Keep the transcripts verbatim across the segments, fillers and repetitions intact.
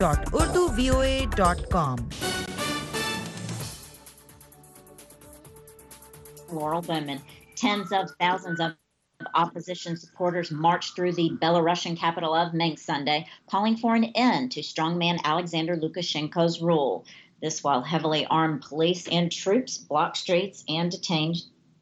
dot urdu voa dot com. Laurel Bowman. Tens of thousands of opposition supporters marched through the Belarusian capital of Minsk Sunday, calling for an end to strongman Alexander Lukashenko's rule. This while heavily armed police and troops blocked streets and detained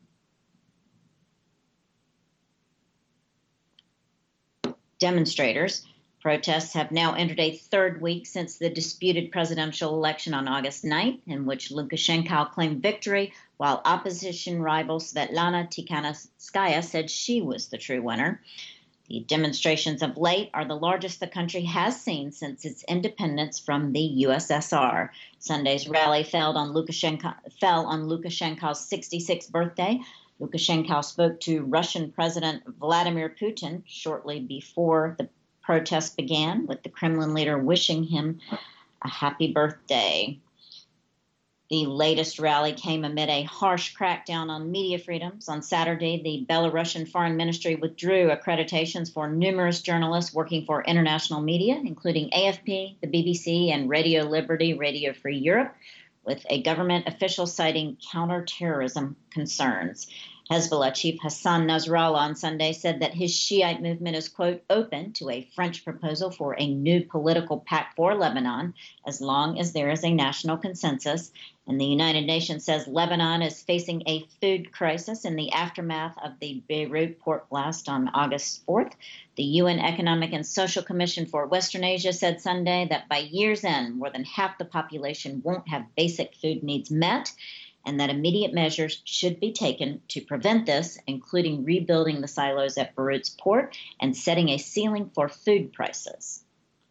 demonstrators. Protests have now entered a third week since the disputed presidential election on August ninth, in which Lukashenko claimed victory, while opposition rival Svetlana Tikhanovskaya said she was the true winner. The demonstrations of late are the largest the country has seen since its independence from the U S S R. Sunday's rally fell on Lukashenko, fell on Lukashenko's sixty-sixth birthday. Lukashenko spoke to Russian President Vladimir Putin shortly before the protests began, with the Kremlin leader wishing him a happy birthday. The latest rally came amid a harsh crackdown on media freedoms. On Saturday, the Belarusian Foreign Ministry withdrew accreditations for numerous journalists working for international media, including A F P, the B B C, and Radio Liberty, Radio Free Europe, with a government official citing counterterrorism concerns. Hezbollah chief Hassan Nasrallah on Sunday said that his Shiite movement is, quote, open to a French proposal for a new political pact for Lebanon, as long as there is a national consensus. And the United Nations says Lebanon is facing a food crisis in the aftermath of the Beirut port blast on August fourth. The U N Economic and Social Commission for Western Asia said Sunday that by year's end, more than half the population won't have basic food needs met, and that immediate measures should be taken to prevent this, including rebuilding the silos at Beirut's port and setting a ceiling for food prices.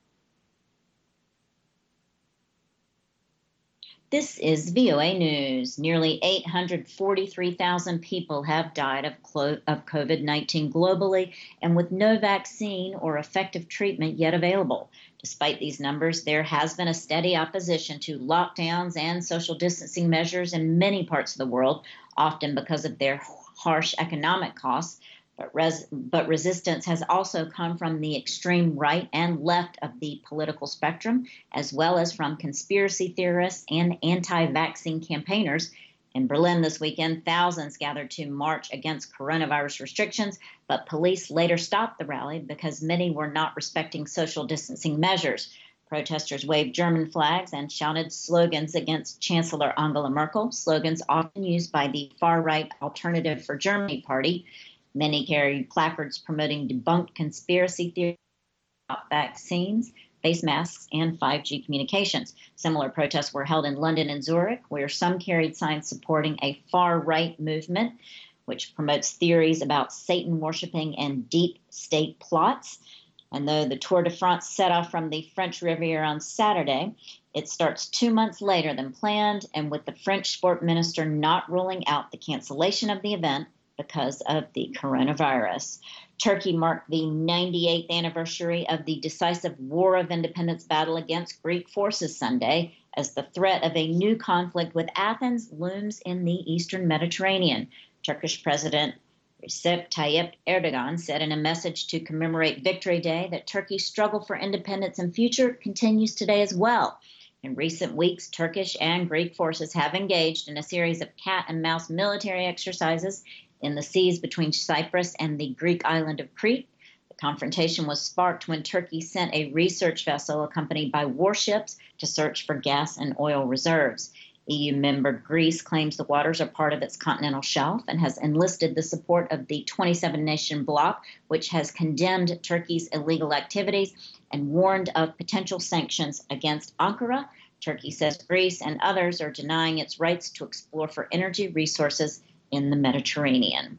This is V O A News. Nearly eight hundred forty-three thousand people have died of, of COVID nineteen globally, and with no vaccine or effective treatment yet available. Despite these numbers, there has been a steady opposition to lockdowns and social distancing measures in many parts of the world, often because of their harsh economic costs. But, res- but resistance has also come from the extreme right and left of the political spectrum, as well as from conspiracy theorists and anti-vaccine campaigners. In Berlin this weekend, thousands gathered to march against coronavirus restrictions, but police later stopped the rally because many were not respecting social distancing measures. Protesters waved German flags and shouted slogans against Chancellor Angela Merkel, slogans often used by the far-right Alternative for Germany party. Many carried placards promoting debunked conspiracy theories about vaccines, face masks, and five G communications. Similar protests were held in London and Zurich, where some carried signs supporting a far-right movement, which promotes theories about Satan worshiping and deep state plots. And though the Tour de France set off from the French Riviera on Saturday, it starts two months later than planned, and with the French sport minister not ruling out the cancellation of the event because of the coronavirus. Turkey marked the ninety-eighth anniversary of the decisive War of Independence battle against Greek forces Sunday, as the threat of a new conflict with Athens looms in the eastern Mediterranean. Turkish President Recep Tayyip Erdogan said in a message to commemorate Victory Day that Turkey's struggle for independence and future continues today as well. In recent weeks, Turkish and Greek forces have engaged in a series of cat-and-mouse military exercises in the seas between Cyprus and the Greek island of Crete. The confrontation was sparked when Turkey sent a research vessel accompanied by warships to search for gas and oil reserves. E U member Greece claims the waters are part of its continental shelf and has enlisted the support of the twenty-seven nation bloc, which has condemned Turkey's illegal activities and warned of potential sanctions against Ankara. Turkey says Greece and others are denying its rights to explore for energy resources in the Mediterranean.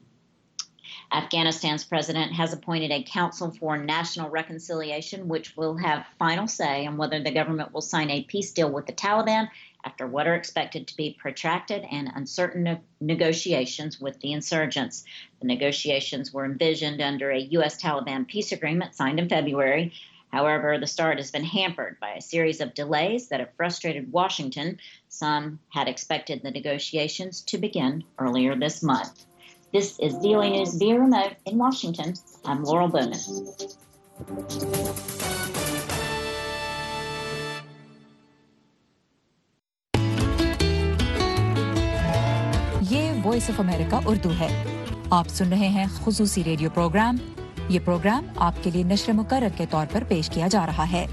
Afghanistan's president has appointed a Council for National Reconciliation, which will have final say on whether the government will sign a peace deal with the Taliban after what are expected to be protracted and uncertain ne- negotiations with the insurgents. The negotiations were envisioned under a U S Taliban peace agreement signed in February. However, the start has been hampered by a series of delays that have frustrated Washington. Some had expected the negotiations to begin earlier this month. This is V O A News via remote in Washington. I'm Laurel Bowman. Voice of America Urdu है। आप सुन रहे हैं खुसूसी radio programme. ये programme आपके लिए नश्र मुकर्रर के तौर पर पेश किया जा रहा है।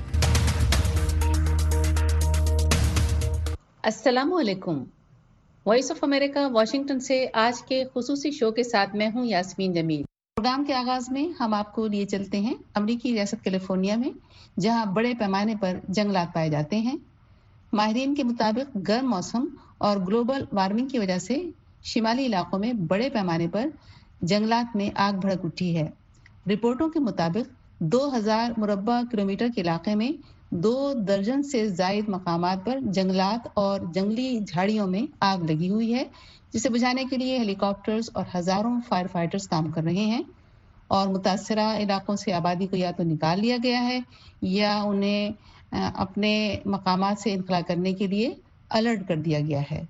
अस्सलामु अलैकुम। वॉइस ऑफ अमेरिका वाशिंगटन से आज के खुसूसी शो के साथ मैं हूं यास्मीन जमील। प्रोग्राम के आगाज में हम आपको लिए चलते हैं अमरीकी रियासत कैलिफोर्निया में, जहां बड़े पैमाने पर जंगलात पाए जाते हैं। माहिरीन के मुताबिक गर्म मौसम और ग्लोबल वार्मिंग की वजह से शिमाली इलाकों में बड़े पैमाने पर जंगलात में आग भड़क उठी है। रिपोर्टों के मुताबिक दो हज़ार मुरब्बा किलोमीटर के इलाके में दो दर्जन से जायद मकामात पर जंगलात और जंगली झाड़ियों में आग लगी हुई है, जिसे बुझाने के लिए हेलीकॉप्टर्स और हजारों फायर फाइटर्स काम कर रहे हैं और मुतासरा इलाकों से आबादी को या तो निकाल लिया गया है या उन्हें अपने मकामात से इनखला करने के लिए अलर्ट कर दिया गया है।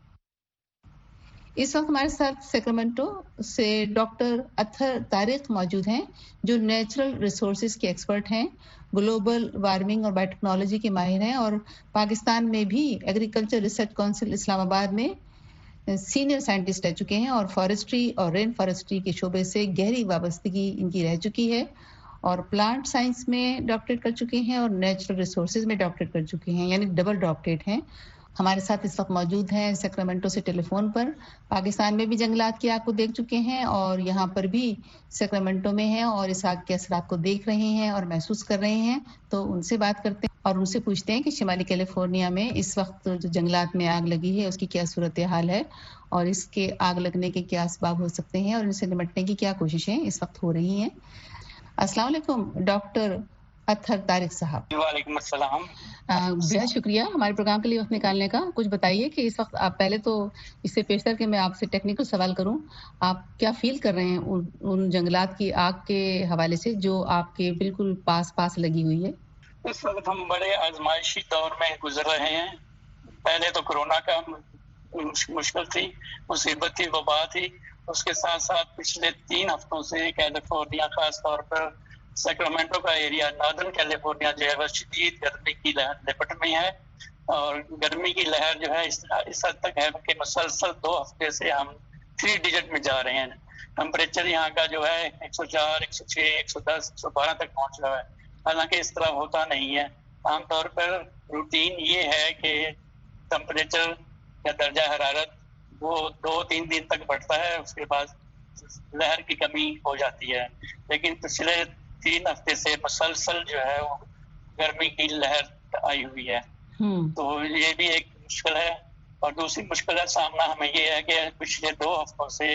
इस वक्त हमारे साथ सैक्रामेंटो से डॉक्टर अतहर तारिक मौजूद हैं, जो नेचुरल रिसोर्सेज के एक्सपर्ट हैं, ग्लोबल वार्मिंग और बायोटेक्नोलॉजी के माहिर हैं और पाकिस्तान में भी एग्रीकल्चर रिसर्च काउंसिल इस्लामाबाद में सीनियर साइंटिस्ट रह चुके हैं और फॉरेस्ट्री और रेन फॉरेस्ट्री के शोबे से गहरी वाबस्तगी इनकी रह चुकी है और प्लांट साइंस में डॉक्टरेट कर चुके हैं और नेचुरल रिसोर्सेज में डॉक्टरेट कर चुके हैं, यानी डबल डॉक्टरेट हैं। हमारे साथ इस वक्त मौजूद हैं सैक्रामेंटो से टेलीफोन पर। पाकिस्तान में भी जंगलात की आग को देख चुके हैं और यहाँ पर भी सैक्रामेंटो में हैं और इस आग के असरात को देख रहे हैं और महसूस कर रहे हैं। तो उनसे बात करते हैं और उनसे पूछते हैं कि शिमाली कैलिफोर्निया में इस वक्त जो जंगलात में आग लगी है उसकी क्या सूरत हाल है और इसके आग लगने के क्या असबाब हो सकते हैं और इनसे निपटने की क्या कोशिशें इस वक्त हो रही हैं। अस्सलाम वालेकुम डॉक्टर अतहर तारिक साहब। वालेकुम अस्सलाम। बहुत शुक्रिया हमारे प्रोग्राम के लिए वक्त निकालने का। कुछ बताइए कि इस वक्त आप, पहले तो इससे पेशतर कि मैं आपसे टेक्निकल सवाल करूं, आप क्या फील कर रहे हैं उन, उन जंगलात की आग के हवाले से जो आपके बिल्कुल पास पास लगी हुई है? इस वक्त हम बड़े आजमाइशी दौर में गुजर रहे हैं। पहले तो कोरोना का मुश्किल थी, मुसीबत थी, वबा थी। उसके साथ साथ पिछले तीन हफ्तों से कैलिफोर्निया खास तौर पर सैक्रामेंटो का एरिया, नॉर्दर्न कैलिफोर्निया जो है वह शदीद गर्मी की लहर लिपट में है और गर्मी की लहर जो है इस, इस हद तक है कि मुसलसल दो हफ्ते से हम थ्री डिजिट में जा रहे हैं। टेम्परेचर यहाँ का जो है एक सौ चार, एक सौ छह, एक सौ दस, एक सौ बारह तक पहुँच रहा है। हालांकि इस तरह होता नहीं है। आमतौर पर रूटीन ये है कि टेम्परेचर या दर्जा हरारत वो दो तीन दिन तक बढ़ता है, उसके बाद लहर की कमी हो जाती है। लेकिन पिछले तीन हफ्ते से मुसलसल जो है वो गर्मी की लहर आई हुई है, तो ये भी एक मुश्किल है। और दूसरी मुश्किल का सामना हमें ये है कि पिछले दो हफ्तों से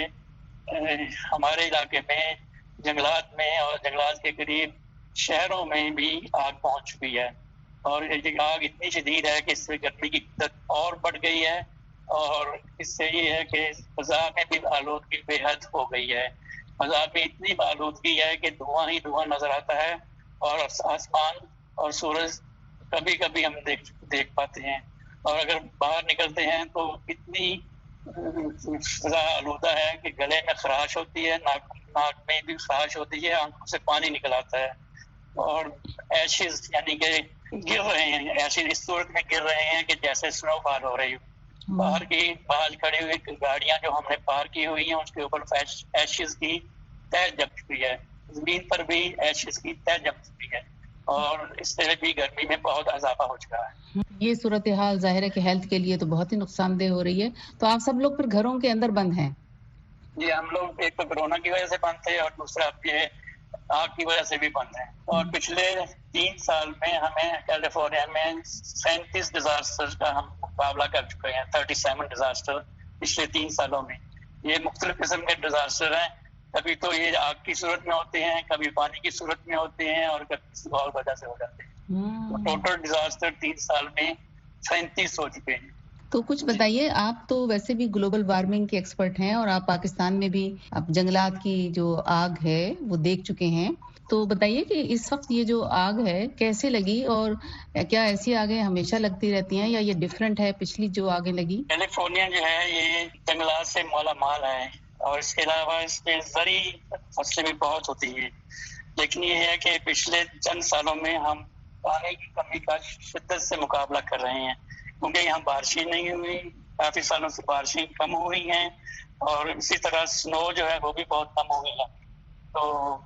हमारे इलाके में जंगलात में और जंगलात के करीब शहरों में भी आग पहुंच चुकी है और ये आग इतनी शदीद है कि इससे गर्मी की शिद्दत और बढ़ गई है और इससे ये है कि फजा में भी आलूदगी बेहद हो गई है। फजा में इतनी आलूदगी है कि धुआं ही धुआं नजर आता है और आसमान और सूरज कभी कभी हम देख देख पाते हैं और अगर बाहर निकलते हैं तो इतनी फजा आलूदा है कि गले में खराश होती है, नाक नाक में भी खराश होती है, आंखों से पानी निकल आता है और एशेज यानी कि गिर रहे हैं, ऐसी इस सूरत में गिर रहे हैं कि जैसे स्नोफॉल हो रही हो। बाहर की बाहर खड़ी हुई गाड़ियां जो हमने पार की हुई हैं उसके ऊपर एशेज की तह जम चुकी है, जमीन पर भी एशेज की तह जम चुकी है और इससे भी गर्मी में बहुत इजाफा हो चुका है। ये सूरत हाल जाहिर है कि हेल्थ के लिए तो बहुत ही नुकसानदेह हो रही है। तो आप सब लोग फिर घरों के अंदर बंद हैं? जी, हम लोग एक तो कोरोना की वजह से बंद थे और दूसरा ये आग की वजह से भी बंद है। और पिछले तीन साल में हमें कैलिफोर्निया में सैंतीस डिजास्टर का हम मुकाबला कर चुके हैं, थर्टी सेवन डिजास्टर पिछले तीन सालों में। ये मुख्तलिफ किस्म के डिजास्टर हैं, कभी तो ये आग की सूरत में होते हैं, कभी पानी की सूरत में होते हैं और कभी किसी और वजह से हो जाते हैं। तो टोटल डिजास्टर तीन साल में सैंतीस हो चुके हैं। तो कुछ बताइए, आप तो वैसे भी ग्लोबल वार्मिंग के एक्सपर्ट हैं और आप पाकिस्तान में भी आप जंगलात की जो आग है वो देख चुके हैं, तो बताइए कि इस वक्त ये जो आग है कैसे लगी और क्या ऐसी आगें हमेशा लगती रहती हैं या ये डिफरेंट है पिछली जो आगें लगी? कैलिफोर्निया जो है ये जंगलात से माला माल है और इसके अलावा इसमें जरी फसलें भी बहुत होती है, लेकिन ये है कि पिछले चंद सालों में हम पानी की कमी का शिद्दत से मुकाबला कर रहे हैं क्योंकि यहाँ बारिश नहीं हुई काफी सालों से बारिशें कम हुई हैं और इसी तरह स्नो जो है वो भी बहुत कम हुई है, तो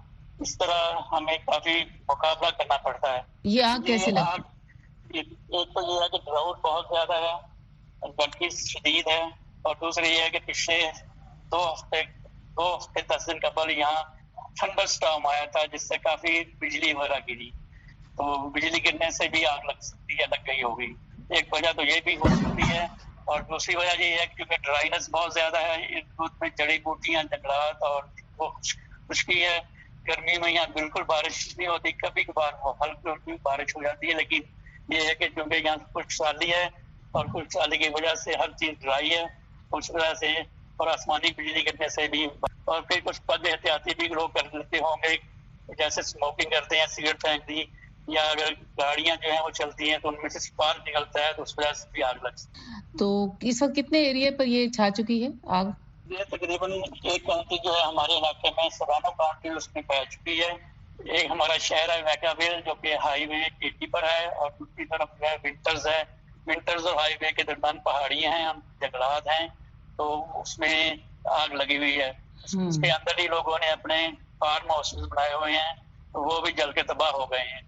इस तरह हमें काफी मुकाबला करना पड़ता है। ये आग कैसे लगती? एक तो ये है कि ड्राउट बहुत ज्यादा है, गर्मी शदीद है, और दूसरी ये है कि पिछले दो हफ्ते दो हफ्ते दस दिन कबल यहाँ थंडर स्टॉर्म आया था जिससे काफी बिजली वगैरह गिरी, तो बिजली गिरने से भी आग लग सकती है, लग गई होगी। एक वजह तो ये भी हो सकती है, और दूसरी वजह ये है क्योंकि ड्राइनेस बहुत ज्यादा है, इस रूट में जड़ी बूटियां, जंगलात और वो खुशकी है। गर्मी में यहाँ बिल्कुल बारिश नहीं होती, कभी कभार हल्की हल्की बारिश हो जाती है, लेकिन ये है कि क्योंकि यहाँ कुछ साली है और कुछ साली की वजह से हर चीज ड्राई है, उस वजह से और आसमानी बिजली गिरने से भी। और फिर कुछ पद एहतियाती भी लोग कर लेते होंगे, जैसे स्मोकिंग करते हैं, सिगरेट फेंक दी, या अगर गाड़ियां जो है वो चलती हैं तो उनमें से स्पार्क निकलता है, तो उस वजह से भी आग लग सकती है। तो इस वक्त कितने एरिया पर ये छा चुकी है आग? ये तकरीबन एक काउंटी जो है हमारे इलाके में सरानो काउंटी उसमें फैल चुकी है। एक हमारा शहर है वैकाविल जो कि हाईवे एटी पर है, और दूसरी तरफ जो है विंटर्स है। विंटर्स और हाईवे के दरमियान पहाड़ियां हैं, जंगलात हैं, तो उसमें आग लगी हुई है। उसके अंदर ही लोगों ने अपने फार्म हाउसेस बनाए हुए हैं, तो वो भी जल के तबाह हो गए हैं।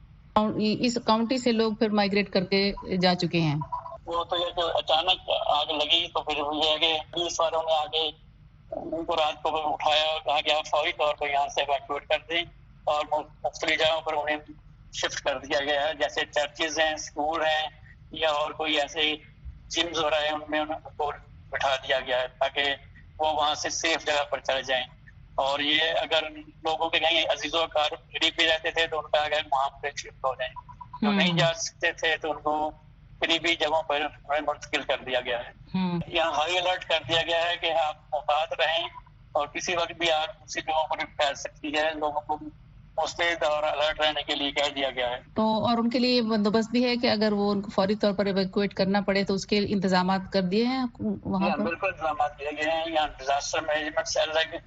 इस काउंटी से लोग फिर माइग्रेट करके जा चुके हैं। वो तो ये जो अचानक आग लगी तो फिर ये है कि पुलिस वालों ने आगे उनको रात को उठाया और कहा कि आप फौरी तौर पर यहाँ से इवैक्यूएट कर दें, और मुख्तलिफ जगहों पर उन्हें शिफ्ट कर दिया गया है, जैसे चर्चेज हैं, स्कूल हैं, या और कोई ऐसे जिम्स वगैरह है, उनमें उनको बिठा दिया गया है ताकि वो वहाँ से सेफ जगह पर चले जाएं। और ये अगर लोगों के कहीं अजीजों कार करीब भी रहते थे तो उनका अगर वहाँ पर शिफ्ट हो जाए, जो नहीं जा सकते थे तो उनको करीबी जगहों पर मुंतकिल कर दिया गया है। यहाँ हाई अलर्ट कर दिया गया है कि आप मुहतात रहें, और किसी वक्त भी आग दूसरी जगहों पर फैल सकती है, लोगों को मुस्तैद और अलर्ट रहने के लिए कह दिया गया है। तो और उनके लिए बंदोबस्त भी है कि अगर वो उनको फौरी तौर पर इवैक्यूएट करना पड़े तो उसके इंतजाम कर दिए हैं वहाँ पर? बिल्कुल इंतजाम दिए गए हैं। यहाँ डिजास्टर मैनेजमेंट सेल है,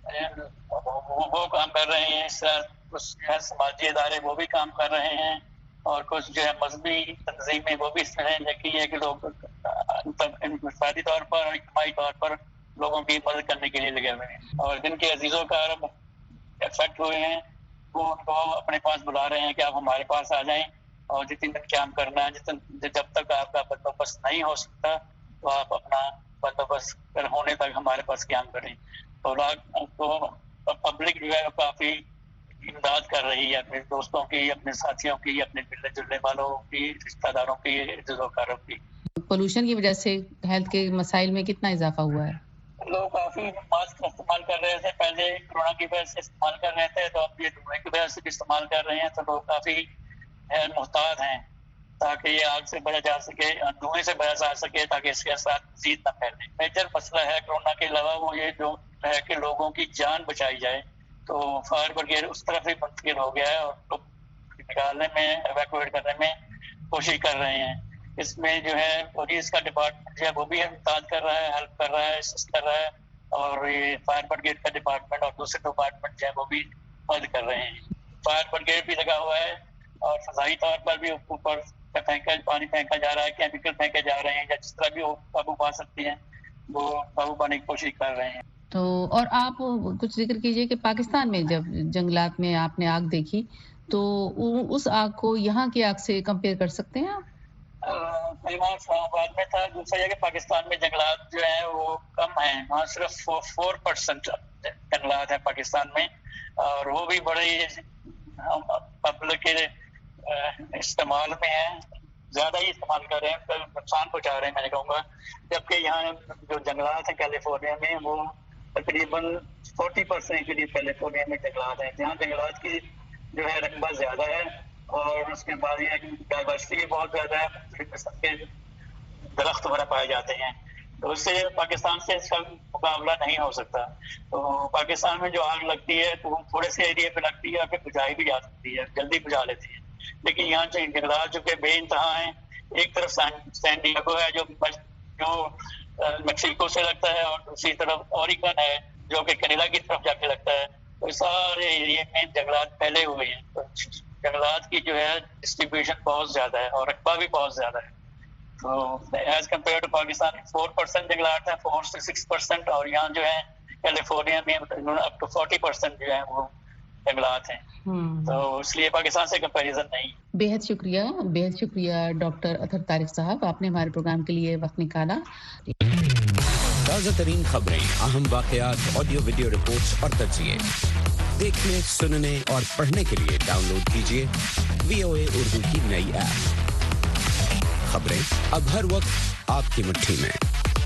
वो, वो काम कर रहे हैं, कुछ समाजी इदारे वो भी काम कर रहे हैं, और कुछ जो है मजहबी तंजीमें वो भी इस तरह लगी है कि लोग इंफरादी तौर पर और इज्तिमाई तौर पर लोगों की मदद करने के लिए लगे हुए हैं। और जिनके अजीजों का इफेक्ट हुए हैं वो उनको अपने पास बुला रहे हैं कि आप हमारे पास आ जाएं, और जितने दिन काम करना है, जितने जब तक आपका बंदोबस्त नहीं हो सकता तो आप अपना बंदोबस्त होने तक हमारे पास काम करें। तो तो पब्लिक जो है काफी इमदाद कर रही है, अपने दोस्तों की, अपने साथियों की, अपने मिलने जुलने वालों की, रिश्तेदारों की, रिश्तेदारों की। पोल्यूशन की वजह से हेल्थ के मसाइल में कितना इजाफा हुआ है? लोग काफी मास्क इस्तेमाल कर रहे थे, पहले कोरोना की वजह से इस्तेमाल कर रहे थे, तो अब ये धुएं की वजह से भी इस्तेमाल कर रहे हैं, तो लोग काफी मुहतात हैं ताकि ये आग से बचा जा सके, धुएं से बचा जा सके, ताकि इसके असर मजीद न फैले। मेजर मसला है कोरोना के अलावा वो ये जो है कि लोगों की जान बचाई जाए, तो फायर ब्रिगेड उस तरफ ही मुंतकिल हो गया है और लोग निकालने में, इवैक्यूएट करने में कोशिश कर रहे हैं। इसमें जो है पुलिस का डिपार्टमेंट जो है वो भी इमदाद कर रहा है, हेल्प कर रहा है, असिस्ट कर रहा है, और ये फायर ब्रिगेड का डिपार्टमेंट और दूसरे डिपार्टमेंट जो है वो भी मदद कर रहे हैं। फायर ब्रिगेड भी लगा हुआ है, और फजाई तौर पर भी ऊपर फेंका पानी फेंका जा रहा है, केमिकल फेंके जा रहे हैं, या जिस तरह भी वो काबू पा सकती हैं वो काबू पाने की कोशिश कर रहे हैं। तो और आप कुछ जिक्र कीजिए कि पाकिस्तान में जब जंगलात में आपने आग देखी तो उस आग को यहाँ की आग से कंपेयर कर सकते हैं आप? इस्लामाबाद में था, दूसरा जगह पाकिस्तान में जंगलात जो है वो कम है, वहाँ सिर्फ फोर परसेंट जंगलात है पाकिस्तान में, और वो भी बड़े पब्लिक के इस्तेमाल में है, ज्यादा ही इस्तेमाल कर रहे हैं, तो नुकसान पहुंचा रहे हैं मैं कहूँगा। जबकि यहाँ जो जंगलात है कैलिफोर्निया में वो तकरीबन फोर्टी परसेंट के लिए कैलिफोर्निया में जंगलात है, जहाँ जंगलात की जो है रकबा ज्यादा है, और उसके बाद ये डाइवर्सिटी बहुत ज्यादा है, किस्म के दरख्त वगैरह पाए जाते हैं, तो उससे पाकिस्तान से इसका मुकाबला नहीं हो सकता। तो पाकिस्तान में जो आग लगती है तो वो थोड़े से एरिया पे लगती है, फिर बुझाई भी जा सकती है, जल्दी बुझा लेती है। लेकिन यहाँ जो जंगलात जो कि बेइंतहा हैं, एक तरफ सैन डिएगो है जो जो मैक्सिको से लगता है, और दूसरी तरफ ओरिगन है जो कि कनाडा की तरफ जाके लगता है, तो सारे एरिया में जंगलात फैले हुए हैं। तो जंगलात की जो है डिस्ट्रीब्यूशन बहुत ज्यादा है और रकबा भी बहुत ज्यादा है, तो as compared to Pakistan four percent जंगलात हैं, फोर से सिक्स परसेंट, और यहाँ जो है कैलिफोर्निया में अप टू फोर्टी परसेंट जो है वो जंगलात हैं। तो इसलिए पाकिस्तान से कंपैरिजन नहीं। बेहद शुक्रिया, बेहद शुक्रिया डॉक्टर अतहर तारिक साहब, आपने हमारे प्रोग्राम के लिए वक्त निकाला। ताज़ा तरीन खबरें, अहम वाक़यात, ऑडियो वीडियो रिपोर्ट्स और तज्ज़िये देखने, सुनने और पढ़ने के लिए डाउनलोड कीजिए वीओए उर्दू की नई ऐप। खबरें अब हर वक्त आपकी मुट्ठी में।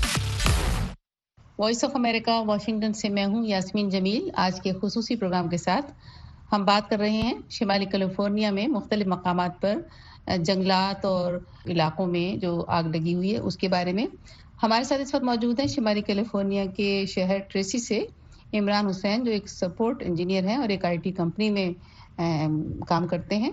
वॉइस ऑफ अमेरिका वाशिंगटन से मैं हूं यास्मीन जमील। आज के खुसूसी प्रोग्राम के साथ हम बात कर रहे हैं शिमाली कैलिफोर्निया में मुख्तलिफ मकामात पर जंगलात और इलाकों में जो आग लगी हुई है उसके बारे में। हमारे साथ इस वक्त मौजूद हैं शिमाली कैलिफोर्निया के शहर ट्रेसी से इमरान हुसैन, जो एक सपोर्ट इंजीनियर हैं और एक आईटी कंपनी में आ, काम करते हैं,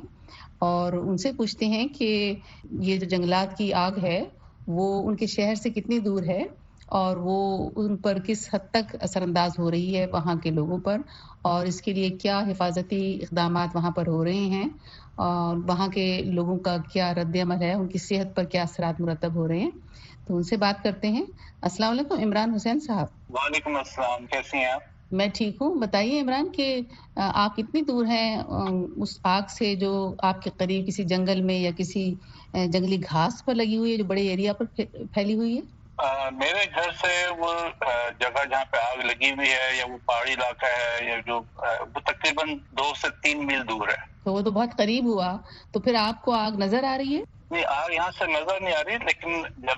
और उनसे पूछते हैं कि ये जो जंगलात की आग है वो उनके शहर से कितनी दूर है और वो उन पर किस हद तक असरअंदाज हो रही है वहाँ के लोगों पर, और इसके लिए क्या हिफाजती इक़दामात वहाँ पर हो रहे हैं, और वहाँ के लोगों का क्या रद्द-ए-अमल है, उनकी सेहत पर क्या असरात मुरतब हो रहे हैं। तो उनसे बात करते हैं। अस्सलाम वालेकुम इमरान हुसैन साहब। वालेकुम अस्सलाम, कैसी हैं आप? मैं ठीक हूँ। बताइए इमरान कि आप कितनी दूर हैं उस आग से जो आपके करीब किसी जंगल में या किसी जंगली घास पर लगी हुई है, जो बड़े एरिया पर फैली हुई है? आ, मेरे घर से वो जगह जहाँ पे आग लगी हुई है या वो पहाड़ी इलाका है या जो वो तकरीबन दो से तीन मील दूर है। तो वो तो बहुत करीब हुआ। तो फिर आपको आग नजर आ रही है? नहीं, आग यहाँ से नजर नहीं आ रही, लेकिन जब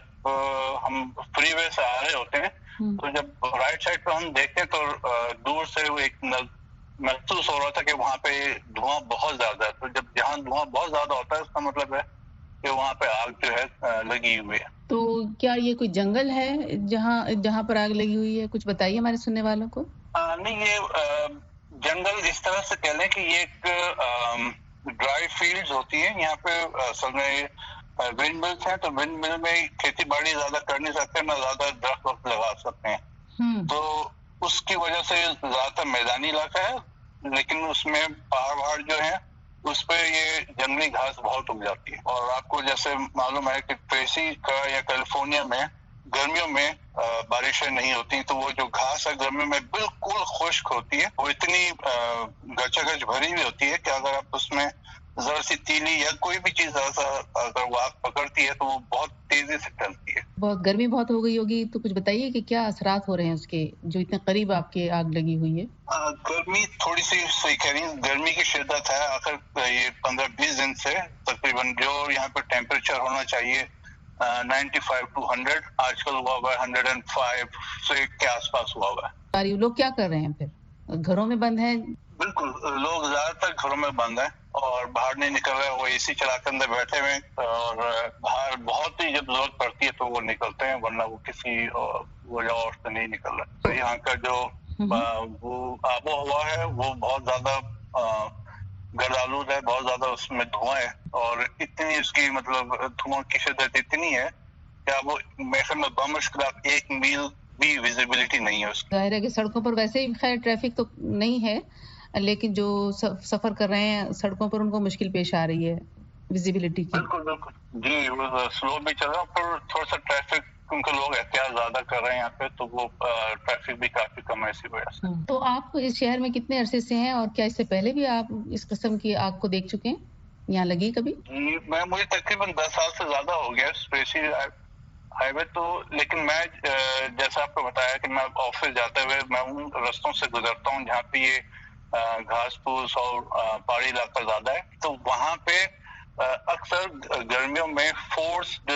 हम फ्रीवे से आ रहे होते हैं तो जब राइट साइड पे हम देखते हैं तो दूर से वो एक महसूस हो रहा था कि वहाँ पे धुआं बहुत ज्यादा है। तो जब जहाँ धुआं बहुत ज्यादा होता है उसका मतलब है कि वहाँ पे आग जो है लगी हुई है। तो क्या ये कोई जंगल है जहाँ जहाँ पर आग लगी हुई है? कुछ बताइए हमारे सुनने वालों को। आ, नहीं, ये आ, जंगल इस तरह से कह लें कि ये एक ड्राई फील्ड्स होती है। यहाँ पे असल में विंड मिल्स हैं, तो विंड मिल में खेती बाड़ी ज्यादा कर नहीं सकते, ना ज्यादा दरख्त वक्त लगा सकते हैं। तो उसकी वजह से ज्यादातर मैदानी इलाका है, लेकिन उसमें पहाड़ वहाड़ जो है उस पे ये जंगली घास बहुत उग जाती है। और आपको जैसे मालूम है कि ट्रेसी का या कैलिफोर्निया में गर्मियों में बारिशें नहीं होती, तो वो जो घास है गर्मियों में बिल्कुल खुश्क होती है। वो इतनी गचागच भरी हुई होती है कि अगर आप उसमें जरा सी तीली या कोई भी चीज ऐसा अगर वो आग पकड़ती है तो वो बहुत तेजी से फैलती है। बहुत गर्मी बहुत हो गई होगी, तो कुछ बताइए कि क्या असरात हो रहे हैं उसके, जो इतने करीब आपके आग लगी हुई है? आ, गर्मी थोड़ी सी सही कह रही है, गर्मी की शिद्दत है। आखिर ये पंद्रह बीस दिन से तकरीबन जो यहाँ पर टेम्परेचर होना चाहिए नाइन्टी फाइव टू हंड्रेड, आजकल हुआ हुआ है हंड्रेड एंड फाइव से के आसपास हुआ हुआ है। लोग क्या कर रहे हैं फिर? घरों में बंद हैं? बिल्कुल, लोग ज्यादातर घरों में बंद हैं और बाहर नहीं निकल रहे। वो एसी चला कर अंदर बैठे हुए, और बाहर बहुत ही जब जरूरत पड़ती है तो वो निकलते हैं, वरना वो किसी वजह और से नहीं निकल रहे। तो यहाँ का जो वो आबो हवा है वो बहुत ज्यादा गर्दालूद है, बहुत ज्यादा उसमें धुआं है, और इतनी उसकी मतलब धुआं की शिद्दत इतनी है कि अब वो मेरे में बमुश्किल एक मील भी विजिबिलिटी नहीं है उसकी। जाहिर है कि सड़कों पर वैसे ही खैर ट्रैफिक तो नहीं है, लेकिन जो सफर कर रहे हैं सड़कों पर उनको मुश्किल पेश आ रही है विजिबिलिटी की। बिल्कुल बिल्कुल जी, वो स्लो भी चल रहा है, पर थोड़ा सा ट्रैफिक क्योंकि लोग एहतियात ज्यादा कर रहे हैं यहाँ पे, तो वो ट्रैफिक भी काफी कम है इसी वजह से। तो आप इस शहर में कितने अरसे से हैं, और क्या इससे पहले भी आप इस किस्म की आग को देख चुके हैं? यहाँ लगी कभी? जी, मैं मुझे तकरीबन दस साल से ज्यादा हो गया स्पेशली हाईवे। तो लेकिन मैं जैसा आपको बताया कि मैं ऑफिस जाते हुए मैं उन रास्तों से गुजरता हूँ जहाँ पे ये घास फूस और पहाड़ी इलाका ज्यादा है। तो वहाँ पे अक्सर गर्मियों में फोर्स्ड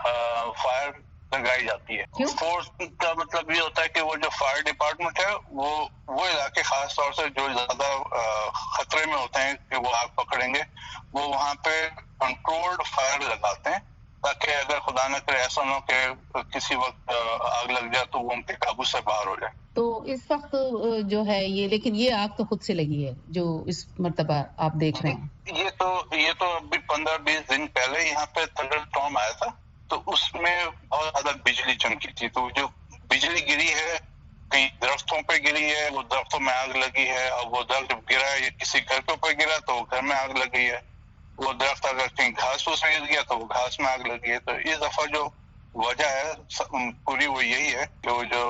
फायर लगाई जाती है। फोर्स का मतलब ये होता है कि वो जो फायर डिपार्टमेंट है वो वो इलाके खास तौर से जो ज्यादा खतरे में होते हैं कि वो आग पकड़ेंगे, वो वहाँ पे कंट्रोल्ड फायर लगाते हैं, ताकि अगर खुदा न करे ऐसा ना हो कि किसी वक्त आग लग जाए तो वो उनके काबू से बाहर हो जाए। तो इस वक्त जो है ये, लेकिन ये आग तो खुद से लगी है जो इस मर्तबा आप देख रहे हैं? ये तो ये तो अभी पंद्रह बीस दिन पहले यहाँ पे थंडरस्टॉर्म आया था, तो उसमें बहुत ज्यादा बिजली चमकी थी। तो जो बिजली गिरी है कहीं दरख्तों पे गिरी है, वो दरख्तों में आग लगी है, और वो दरख्त गिरा है किसी घर के ऊपर गिरा तो घर में आग लगी है। वो दरख्त अगर कहीं घास फूस में गिर गया तो वो घास में आग लगी है। तो इस दफा जो वजह है पूरी वो यही है कि वो जो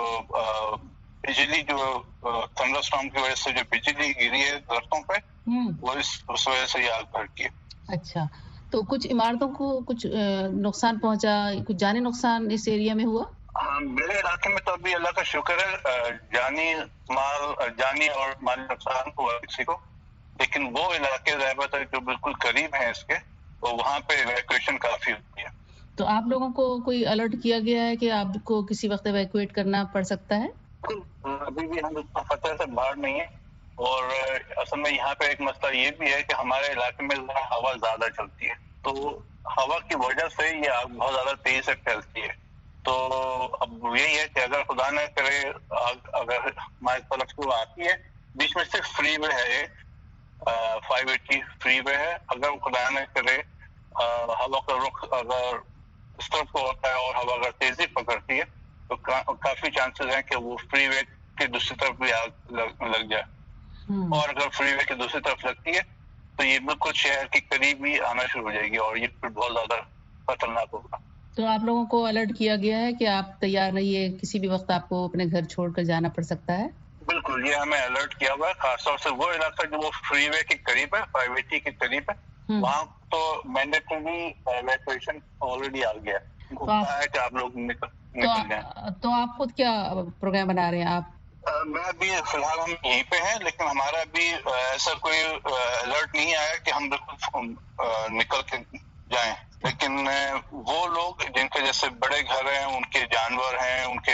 बिजली जो थंडरस्टॉर्म की वजह से जो बिजली गिरी है दरख्तों पे वो इस उस वजह से ये आग भड़की है। अच्छा, तो कुछ इमारतों को कुछ नुकसान पहुंचा, कुछ जानी नुकसान इस एरिया में हुआ? हाँ, मेरे इलाके में तो अभी अल्लाह का शुक्र है जानी माल जानी और माली नुकसान हुआ किसी को, लेकिन वो इलाके ज़्यादातर जो बिल्कुल करीब हैं इसके, तो वहाँ पे इवैक्यूएशन काफी होती है। तो आप लोगों को कोई अलर्ट किया गया है कि आपको किसी वक्त इवैक्यूएट करना पड़ सकता है? अभी भी हम इतना खतरे से बाहर नहीं है, और असल में यहाँ पे एक मसला ये भी है कि हमारे इलाके में हवा ज्यादा चलती है, तो हवा की वजह से ये आग बहुत ज्यादा तेज से फैलती है। तो अब यही है कि अगर खुदा न करे आग अगर हमारी तरफ को आती है, बीच में सिर्फ फ्री वे है, फाइव एट्टी फ्री वे है, अगर खुदा न करे आ, हवा का रुख अगर इस तरफ को होता है और हवा अगर तेजी पकड़ती है तो का, काफी चांसेस हैं कि वो फ्री वे की दूसरी तरफ भी आग लग, लग जाए, और अगर फ्री वे की दूसरी तरफ लगती है तो ये बिल्कुल शहर के करीब ही आना शुरू हो जाएगी और ये फिर बहुत ज्यादा खतरनाक होगा। तो आप लोगों को अलर्ट किया गया है कि आप तैयार रहिए, किसी भी वक्त आपको अपने घर छोड़कर जाना पड़ सकता है? बिल्कुल, ये हमें अलर्ट किया हुआ है, खासतौर से वो इलाका जो वो फ्री वे के करीब है, फाइव एटी के करीब है, वहाँ तो मैंडेटरी इवैक्यूएशन ऑलरेडी आ गया है, कहा है कि आप लोग निकल निकल जाएं। तो आप खुद क्या प्रोग्राम बना रहे हैं आप? Uh, मैं अभी फिलहाल हम यहीं पे हैं, लेकिन हमारा अभी ऐसा कोई अलर्ट नहीं आया कि हम बिल्कुल निकल के जाएं, लेकिन वो लोग जिनके जैसे बड़े घर हैं, उनके जानवर हैं, उनके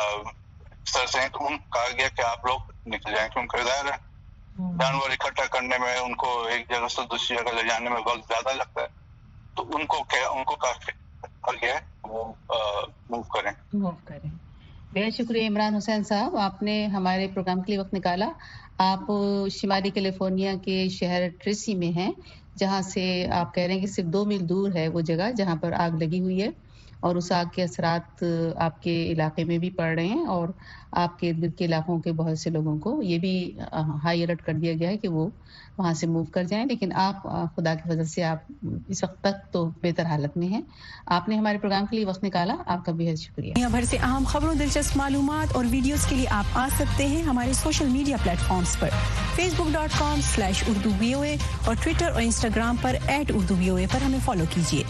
सर से तो उन कहा गया कि आप लोग निकल जाएं, क्योंकि ज़ाहिर है जानवर इकट्ठा करने में, उनको एक जगह से दूसरी जगह ले जाने में वक्त ज्यादा लगता है, तो उनको क्या उनको काफी कहा गया है वो मूव करें मूव करें बेहद शुक्रिया इमरान हुसैन साहब, आपने हमारे प्रोग्राम के लिए वक्त निकाला। आप शिमाली कैलिफोर्निया के शहर ट्रेसी में हैं, जहां से आप कह रहे हैं कि सिर्फ दो मील दूर है वो जगह जहां पर आग लगी हुई है, और उस आग के असरात आपके इलाके में भी पड़ रहे हैं, और आपके इर्द गिर्द के इलाकों के बहुत से लोगों को ये भी हाई अलर्ट कर दिया गया है कि वो वहां से मूव कर जाएं, लेकिन आप खुदा की वजह से आप इस वक्त तक तो बेहतर हालत में हैं। आपने हमारे प्रोग्राम के लिए वक्त निकाला, आपका बेहद शुक्रिया। दुनिया भर से अहम खबरों, दिलचस्प मालूमात और वीडियोस के लिए आप आ सकते हैं हमारे सोशल मीडिया प्लेटफॉर्म्स पर Facebook dot com slash Urdu V O A और ट्विटर और इंस्टाग्राम पर at Urdu V O A पर हमें फॉलो कीजिए।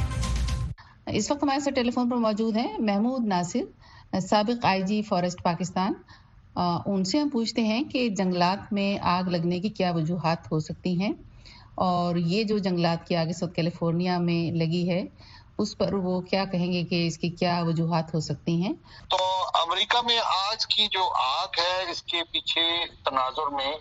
इस वक्त हमारे साथ टेलीफोन पर मौजूद हैं महमूद नासिर, साबिक आईजी फॉरेस्ट पाकिस्तान। उनसे हम पूछते हैं कि जंगलात में आग लगने की क्या वजूहात हो सकती हैं, और ये जो जंगलात की आग इस वक्त कैलिफोर्निया में लगी है उस पर वो क्या कहेंगे कि इसकी क्या वजूहात हो सकती हैं। तो अमेरिका में आज की जो आग है, इसके पीछे तनाजुर में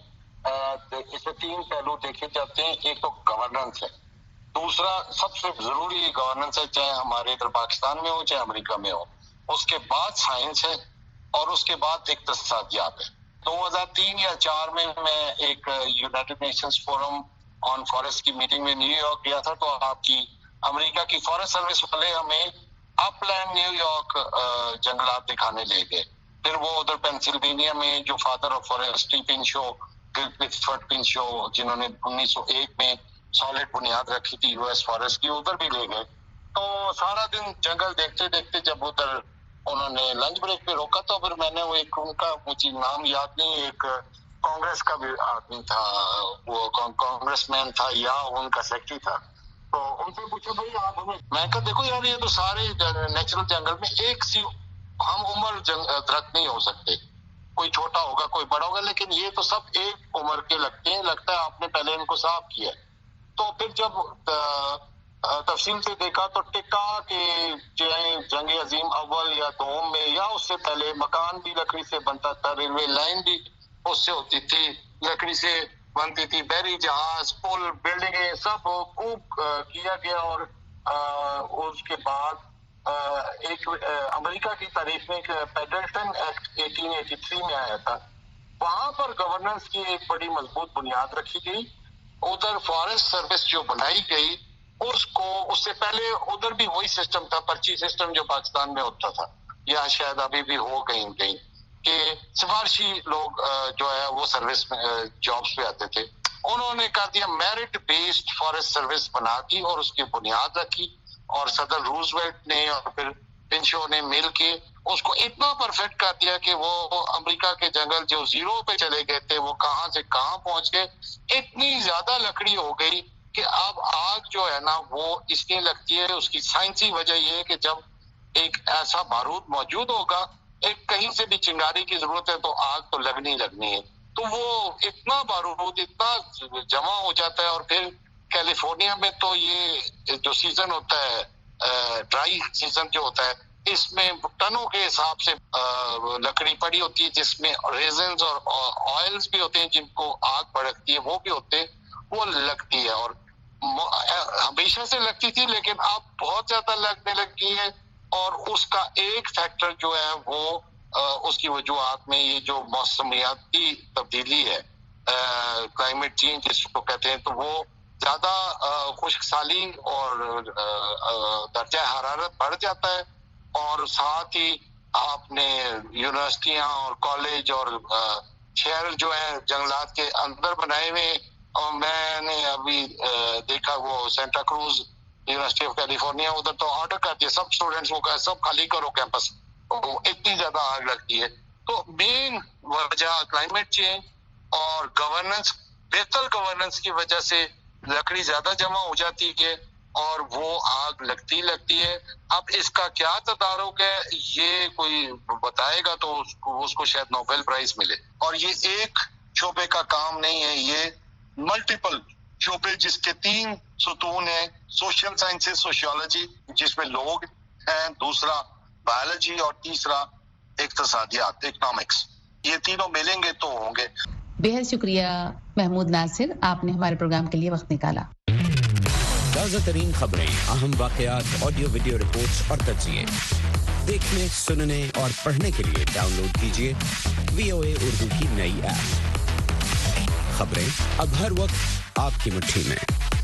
इसमें तीन पहलू देखे जाते हैं। एक तो गवर्नेंस है, दूसरा सबसे जरूरी गवर्नेंस है, चाहे हमारे इधर पाकिस्तान में हो चाहे अमेरिका में हो, उसके बाद साइंस है, और उसके बाद इक्तिसादियात है। दो हज़ार तीन या चार में मैं एक United Nations forum on forest की मीटिंग में न्यूयॉर्क गया था, तो आपकी अमेरिका की फॉरेस्ट सर्विस वाले हमें अपलैंड न्यूयॉर्क जंगलात दिखाने ले गए। फिर वो उधर पेंसिल्वेनिया में जो father of forestry Pinchot Gilchrist Pinchot, जिन्होंने उन्नीस सौ एक में सॉलिड बुनियाद रखी थी यूएस फॉरेस्ट की, उधर भी ले गए। तो सारा दिन जंगल देखते देखते जब उधर उन्होंने लंच ब्रेक पे रोका, तो फिर मैंने वो एक उनका मुझे नाम याद नहीं, एक कांग्रेस का भी आदमी था, वो कांग्रेसमैन था या उनका सेक्रेटरी था, तो उनसे पूछा भाई आप हमें, मैं कहा देखो यार ये तो सारे नेचुरल जंगल में एक सी हम उम्र दरख्त नहीं हो सकते, कोई छोटा होगा कोई बड़ा होगा, लेकिन ये तो सब एक उम्र के लगते हैं, लगता है आपने पहले इनको साफ किया। तो फिर जब तफसील से देखा तो टिक्का के जंग अजीम अव्वल या दोम में या उससे पहले मकान भी लकड़ी से बनता था, रेलवे लाइन भी उससे होती थी, लकड़ी से बनती थी, बहरी जहाज, पुल, बिल्डिंगें सब खूब किया गया। और आ, उसके बाद आ, एक आ, अमेरिका की तारीफ में एक पेडल्टन एक्ट अठारह सौ तिरासी में आया था, वहां पर गवर्नेंस की एक बड़ी मजबूत बुनियाद रखी गई। उधर फॉरेस्ट सर्विस जो बनाई गई उसको, उससे पहले उधर भी वही सिस्टम था, पर्ची सिस्टम जो पाकिस्तान में होता था, या शायद अभी भी हो कहीं कहीं, कि सिफारशी लोग जो है वो सर्विस में जॉब्स पे आते थे। انہوں نے کر دیا میرٹ بیسڈ فارسٹ سروس بنا دی اور اس کی بنیاد رکھی, اور صدر روزویلٹ نے اور پھر پنشو نے مل کے اس کو اتنا پرفیکٹ کر دیا کہ وہ امریکہ کے جنگل جو زیرو پہ چلے گئے تھے وہ کہاں سے کہاں پہنچ گئے. اتنی زیادہ لکڑی ہو گئی کہ اب آگ جو ہے نا وہ اس لیے لگتی ہے, اس کی سائنسی وجہ یہ ہے کہ جب ایک ایسا بارود موجود ہوگا, ایک کہیں سے بھی چنگاری کی ضرورت ہے تو آگ تو لگنی لگنی ہے, تو وہ اتنا بارود اتنا جمع ہو جاتا ہے. اور پھر کیلیفورنیا میں تو یہ جو سیزن ہوتا ہے ڈرائی سیزن جو ہوتا ہے, اس میں ٹنوں کے حساب سے لکڑی پڑی ہوتی ہے جس میں ریزنز اور آئلز بھی ہوتے ہیں جن کو آگ بھڑکتی ہے, وہ بھی ہوتے ہیں, وہ لگتی ہے. اور ہمیشہ سے لگتی تھی لیکن اب بہت زیادہ لگنے لگی ہے. اور اس کا ایک فیکٹر جو ہے وہ اس کی وجوہات میں یہ جو موسمیاتی تبدیلی ہے, کلائمیٹ چینج جس کو کہتے ہیں, تو وہ زیادہ خشک سالی اور درجہ حرارت بڑھ جاتا ہے. اور ساتھ ہی آپ نے یونیورسٹیاں اور کالج اور شہر جو ہے جنگلات کے اندر بنائے ہوئے, اور میں نے ابھی دیکھا وہ Santa Cruz University of California, ادھر تو آرڈر کر دیا سب اسٹوڈینٹس کو, سب خالی کرو کیمپس, اتنی زیادہ آگ لگتی ہے. تو مین وجہ کلائمیٹ چینج اور گورننس, بہتر گورننس کی وجہ سے لکڑی زیادہ جمع ہو جاتی ہے اور وہ آگ لگتی لگتی ہے. اب اس کا کیا تدارک ہے یہ کوئی بتائے گا تو اس کو, اس کو شاید نوبل پرائز ملے. اور یہ ایک شعبے کا کام نہیں ہے, یہ ملٹیپل شعبے جس کے تین ستون ہیں, سوشل سائنسز سوشیولوجی جس میں لوگ ہیں, دوسرا بایولوجی اور تیسرا اقتصادیات اکنامکس, یہ تینوں ملیں گے تو ہوں گے. بہت شکریہ محمود ناصر, آپ نے ہمارے پروگرام کے لیے وقت نکالا. تازہ ترین خبریں, اہم واقعات, آڈیو ویڈیو رپورٹس اور تجزیے دیکھنے, سننے اور پڑھنے کے لیے ڈاؤن لوڈ کیجیے وی او اے اردو کی نئی ایپ. خبریں اب ہر وقت آپ کی مٹھی میں.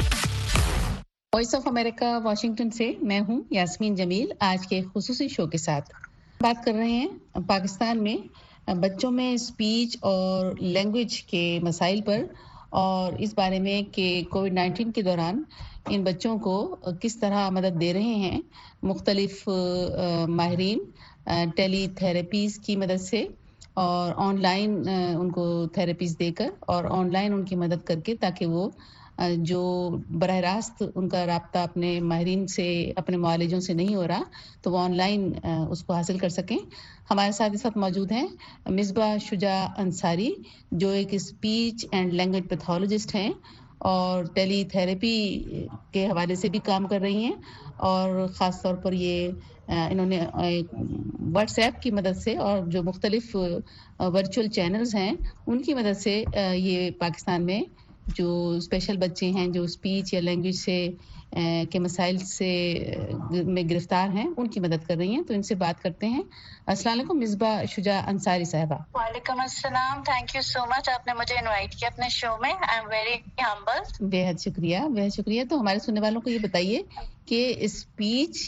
وائس آف امریکہ واشنگٹن سے میں ہوں یاسمین جمیل. آج کے خصوصی شو کے ساتھ بات کر رہے ہیں پاکستان میں بچوں میں اسپیچ اور لینگویج کے مسائل پر, اور اس بارے میں کہ کووڈ نائنٹین کے دوران ان بچوں کو کس طرح مدد دے رہے ہیں مختلف ماہرین ٹیلی تھراپیز کی مدد سے, اور آن لائن ان کو تھراپیز دے کر اور آن لائن ان کی مدد کر کے, تاکہ وہ جو براہ راست ان کا رابطہ اپنے ماہرین سے, اپنے معالجوں سے نہیں ہو رہا, تو وہ آن لائن اس کو حاصل کر سکیں. ہمارے ساتھ اس وقت موجود ہیں مصباح شجاع انصاری, جو ایک اسپیچ اینڈ لینگویج پیتھولوجسٹ ہیں اور ٹیلی تھراپی کے حوالے سے بھی کام کر رہی ہیں, اور خاص طور پر یہ انہوں نے واٹس ایپ کی مدد سے اور جو مختلف ورچوئل چینلز ہیں ان کی مدد سے یہ پاکستان میں جو اسپیشل بچے ہیں جو اسپیچ یا لینگویج سے کے مسائل سے میں گرفتار ہیں ان کی مدد کر رہی ہیں. تو ان سے بات کرتے ہیں. السلام علیکم مصباح شجاع انصاری صاحبہ. وعلیکم السلام, تھینک یو سو مچ, آپ نے مجھے انوائٹ کیا اپنے شو میں. I'm very humble. بہت شکریہ, بہت شکریہ. تو ہمارے سننے والوں کو یہ بتائیے کہ اسپیچ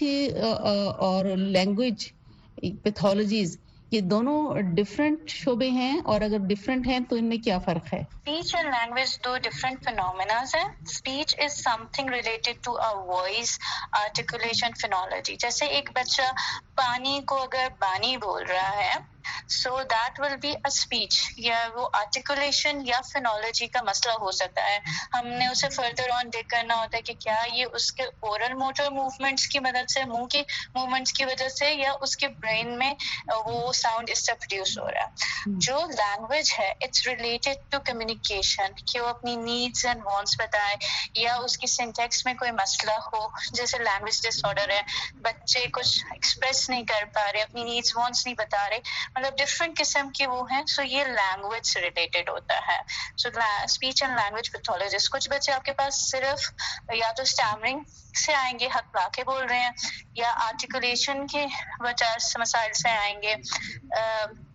اور لینگویج پیتھولوجیز یہ دونوں ڈفرینٹ شعبے ہیں, اور اگر ڈفرینٹ ہیں تو ان میں کیا فرق ہے؟ اسپیچ اینڈ لینگویج دو ڈفرینٹ فینومیناز ہیں. Speech is something related to a voice articulation phonology. جیسے ایک بچہ پانی کو اگر بانی بول رہا ہے, so that will be a speech, یا وہ آرٹیکولیشن یا فینالوجی کا مسئلہ ہو سکتا ہے. ہم نے اسے فردر آن دیکھ کرنا ہوتا ہے کہ کیا یہ اس کے اورل موٹر موومنٹس کی مدد سے, منہ کی موومنٹس کی وجہ سے, یا اس کے برین میں وہ ساؤنڈ اس سے پروڈیوس ہو رہا ہے. جو لینگویج ہے اٹس ریلیٹڈ ٹو کمیونیکیشن, کہ وہ اپنی نیڈس اینڈ وانٹس بتائے, یا اس کی سینٹیکس میں کوئی مسئلہ ہو, جیسے لینگویج ڈس آرڈر ہے, بچے کچھ ایکسپریس نہیں کر پا رہے, اپنی نیڈس وانٹس نہیں بتا رہے, مطلب ڈفرینٹ قسم کی وہ ہیں. سو یہ لینگویج سے ریلیٹڈ ہوتا ہے. So speech and language pathologist, کچھ بچے آپ کے پاس صرف یا تو اسٹیمرنگ سے آئیں گے, ہکلا کے بول رہے ہیں, یا آرٹیکولیشن کے وجہ سے مسائل سے آئیں گے,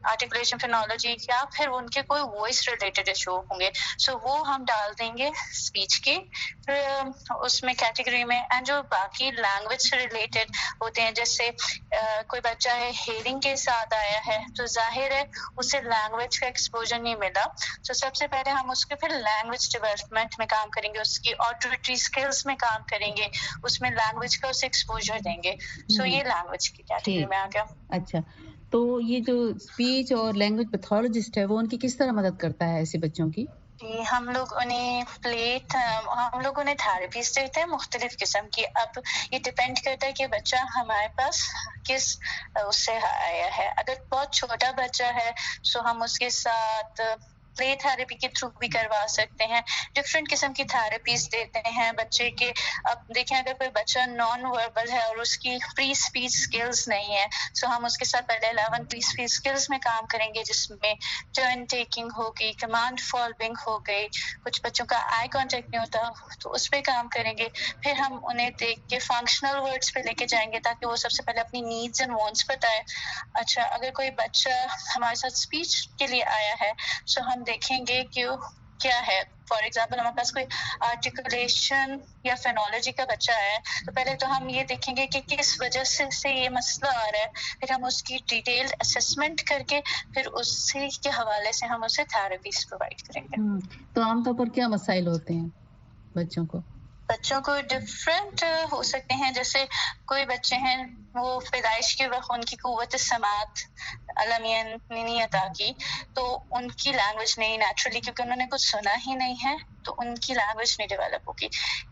आर्टिकुलेशन फिनोलॉजी या फिर उनके कोई वॉइस रिलेटेड इशू होंगे, सो so वो हम डाल देंगे स्पीच की फिर उसमें कैटेगरी में। एंड जो बाकी लैंग्वेज से रिलेटेड होते हैं, जैसे uh, कोई बच्चा है हेयरिंग के साथ आया है तो जाहिर है उसे लैंग्वेज का एक्सपोजर नहीं मिला, तो so, सबसे पहले हम उसके फिर लैंग्वेज डेवलपमेंट में काम करेंगे, उसकी ऑडिटरी स्किल्स में काम करेंगे, उसमें लैंग्वेज का उसे एक्सपोजर देंगे। सो so, ये लैंग्वेज की कैटेगरी में आ गया। अच्छा, तो ये जो स्पीच और लैंग्वेज पैथोलॉजिस्ट है वो उनकी किस तरह मदद करता है ऐसे बच्चों की? हम लोग उन्हें प्लेट हम लोग उन्हें थेरेपीज देते हैं मुख्तलिफ किस्म की। अब ये डिपेंड करता है कि बच्चा हमारे पास किस उससे आया है। अगर बहुत छोटा बच्चा है तो हम उसके साथ प्ले थेरेपी के थ्रू भी करवा सकते हैं, डिफरेंट किस्म की थेरेपीज देते हैं बच्चे के। अब देखें अगर कोई बच्चा नॉन वर्बल है और उसकी प्री स्पीच स्किल्स नहीं है, तो हम उसके साथ पहले इलेवन प्री स्पीच स्किल्स में काम करेंगे, जिसमें टर्न टेकिंग हो गई, कमांड फॉलोइंग हो गई, कुछ बच्चों का आई कांटेक्ट नहीं होता तो उस पर काम करेंगे। फिर हम उन्हें देख के फंक्शनल वर्ड्स पे लेके जाएंगे ताकि वो सबसे पहले अपनी नीड्स एंड वांट्स बताए। अच्छा, अगर कोई बच्चा हमारे साथ स्पीच के लिए आया है तो हम देखेंगे कि क्या है। फॉर एग्जाम्पल हमारे पास कोई आर्टिकुलेशन या फेनोलॉजी का बच्चा है तो पहले तो हम ये देखेंगे कि किस वजह से, से ये मसला आ रहा है, फिर हम उसकी डिटेल्ड असेसमेंट करके फिर उसी के हवाले से हम उसे थेरेपीज प्रोवाइड करेंगे। तो आमतौर पर क्या मसाइल होते हैं बच्चों को? बच्चों को डिफरेंट हो सकते हैं, जैसे कोई बच्चे हैं वो पैदाइश के वक्त उनकी कुव्वत समात अलमियन नहीं अता की, तो उनकी लैंग्वेज नहीं नेचुरली, क्योंकि उन्होंने कुछ सुना ही नहीं है तो उनकी लैंग्वेज नहीं डेवलप होगी।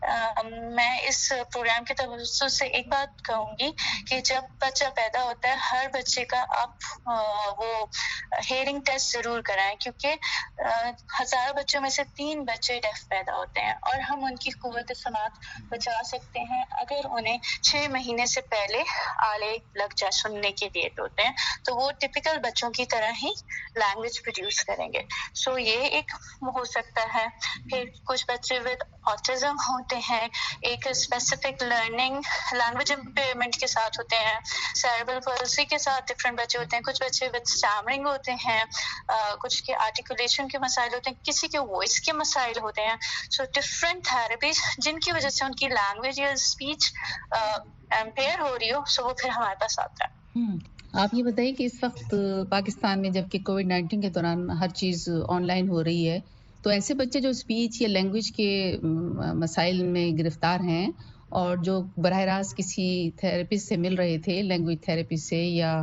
मैं इस प्रोग्राम के तवज्जो से एक बात कहूँगी कि जब बच्चा पैदा होता है हर बच्चे का आप आ, वो हेयरिंग टेस्ट जरूर कराएं, क्योंकि हज़ार बच्चों में से तीन बच्चे डेफ पैदा होते हैं और हम उनकी कुव्वत समात बचा सकते हैं अगर उन्हें छः महीने से पहले आले लग जाए, सुनने के लिए होते हैं तो वो टिपिकल बच्चों की तरह ही लैंग्वेज प्रोड्यूस करेंगे। सो so, ये एक हो सकता है। फिर कुछ बच्चे विद ऑटिज्म होते हैं, एक स्पेसिफिक लर्निंग लैंग्वेज इम्पेयरमेंट के साथ होते हैं, सेरेब्रल पल्सी के साथ डिफरेंट बच्चे होते हैं, कुछ बच्चे विद स्टैमरिंग होते हैं, uh, कुछ के आर्टिकुलेशन के मसाइल होते हैं, किसी के वॉइस के मसाइल होते हैं। सो डिफरेंट थेरेपीज जिनकी वजह से उनकी लैंग्वेज या स्पीच एम्पेयर हो रही हो, सो वो फिर हमारे पास आता है। आप ये बताइए कि इस वक्त पाकिस्तान में जबकि कोविड नाइन्टीन के दौरान हर चीज़ ऑनलाइन हो रही है, तो ऐसे बच्चे जो स्पीच या लैंग्वेज के मसाइल में गिरफ्तार हैं और जो बराह रास्त किसी थेरेपिस्ट से मिल रहे थे, लैंग्वेज थेरेपिस्ट से या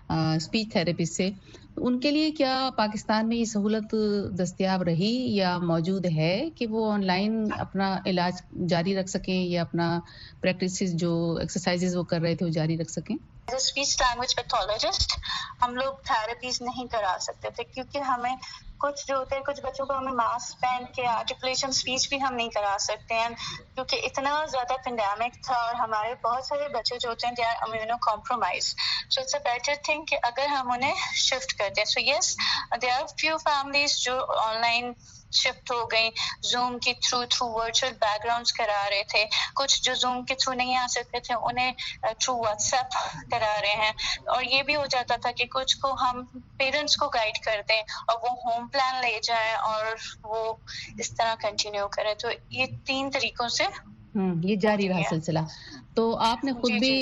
स्पीच थेरेपिस्ट से, उनके लिए क्या पाकिस्तान में ये सहूलत दस्तयाब रही या मौजूद है कि वो ऑनलाइन अपना इलाज जारी रख सकें या अपना प्रैक्टिस जो एक्सरसाइजेज वो कर रहे थे वो जारी रख सकें? As a speech language pathologist हम लोग थेरेपीज नहीं करा सकते थे, क्योंकि हमें कुछ जो होते हैं कुछ बच्चों को हमें मास्क पहन के आर्टिकुलेशन स्पीच भी हम नहीं करा सकते हैं, क्योंकि इतना ज़्यादा पेंडेमिक था और हमारे बहुत सारे बच्चे जो होते हैं they are immunocompromise. So it's a better thing कि अगर हम उन्हें शिफ्ट करते हैं। So yes, there are few families जो ऑनलाइन शिफ्ट हो गई, जूम के थ्रू थ्रू वर्चुअल बैकग्राउंड्स करा रहे थे, कुछ जो जूम के थ्रू नहीं आ सकते थे उन्हें थ्रू व्हाट्सएप करा रहे हैं, और ये भी हो जाता था कि कुछ को हम पेरेंट्स को गाइड कर दें और वो होम प्लान ले जाएं और वो इस तरह कंटिन्यू करें। तो ये तीन तरीकों से हम्म ये जारी रहा सिलसिला। तो आपने खुद भी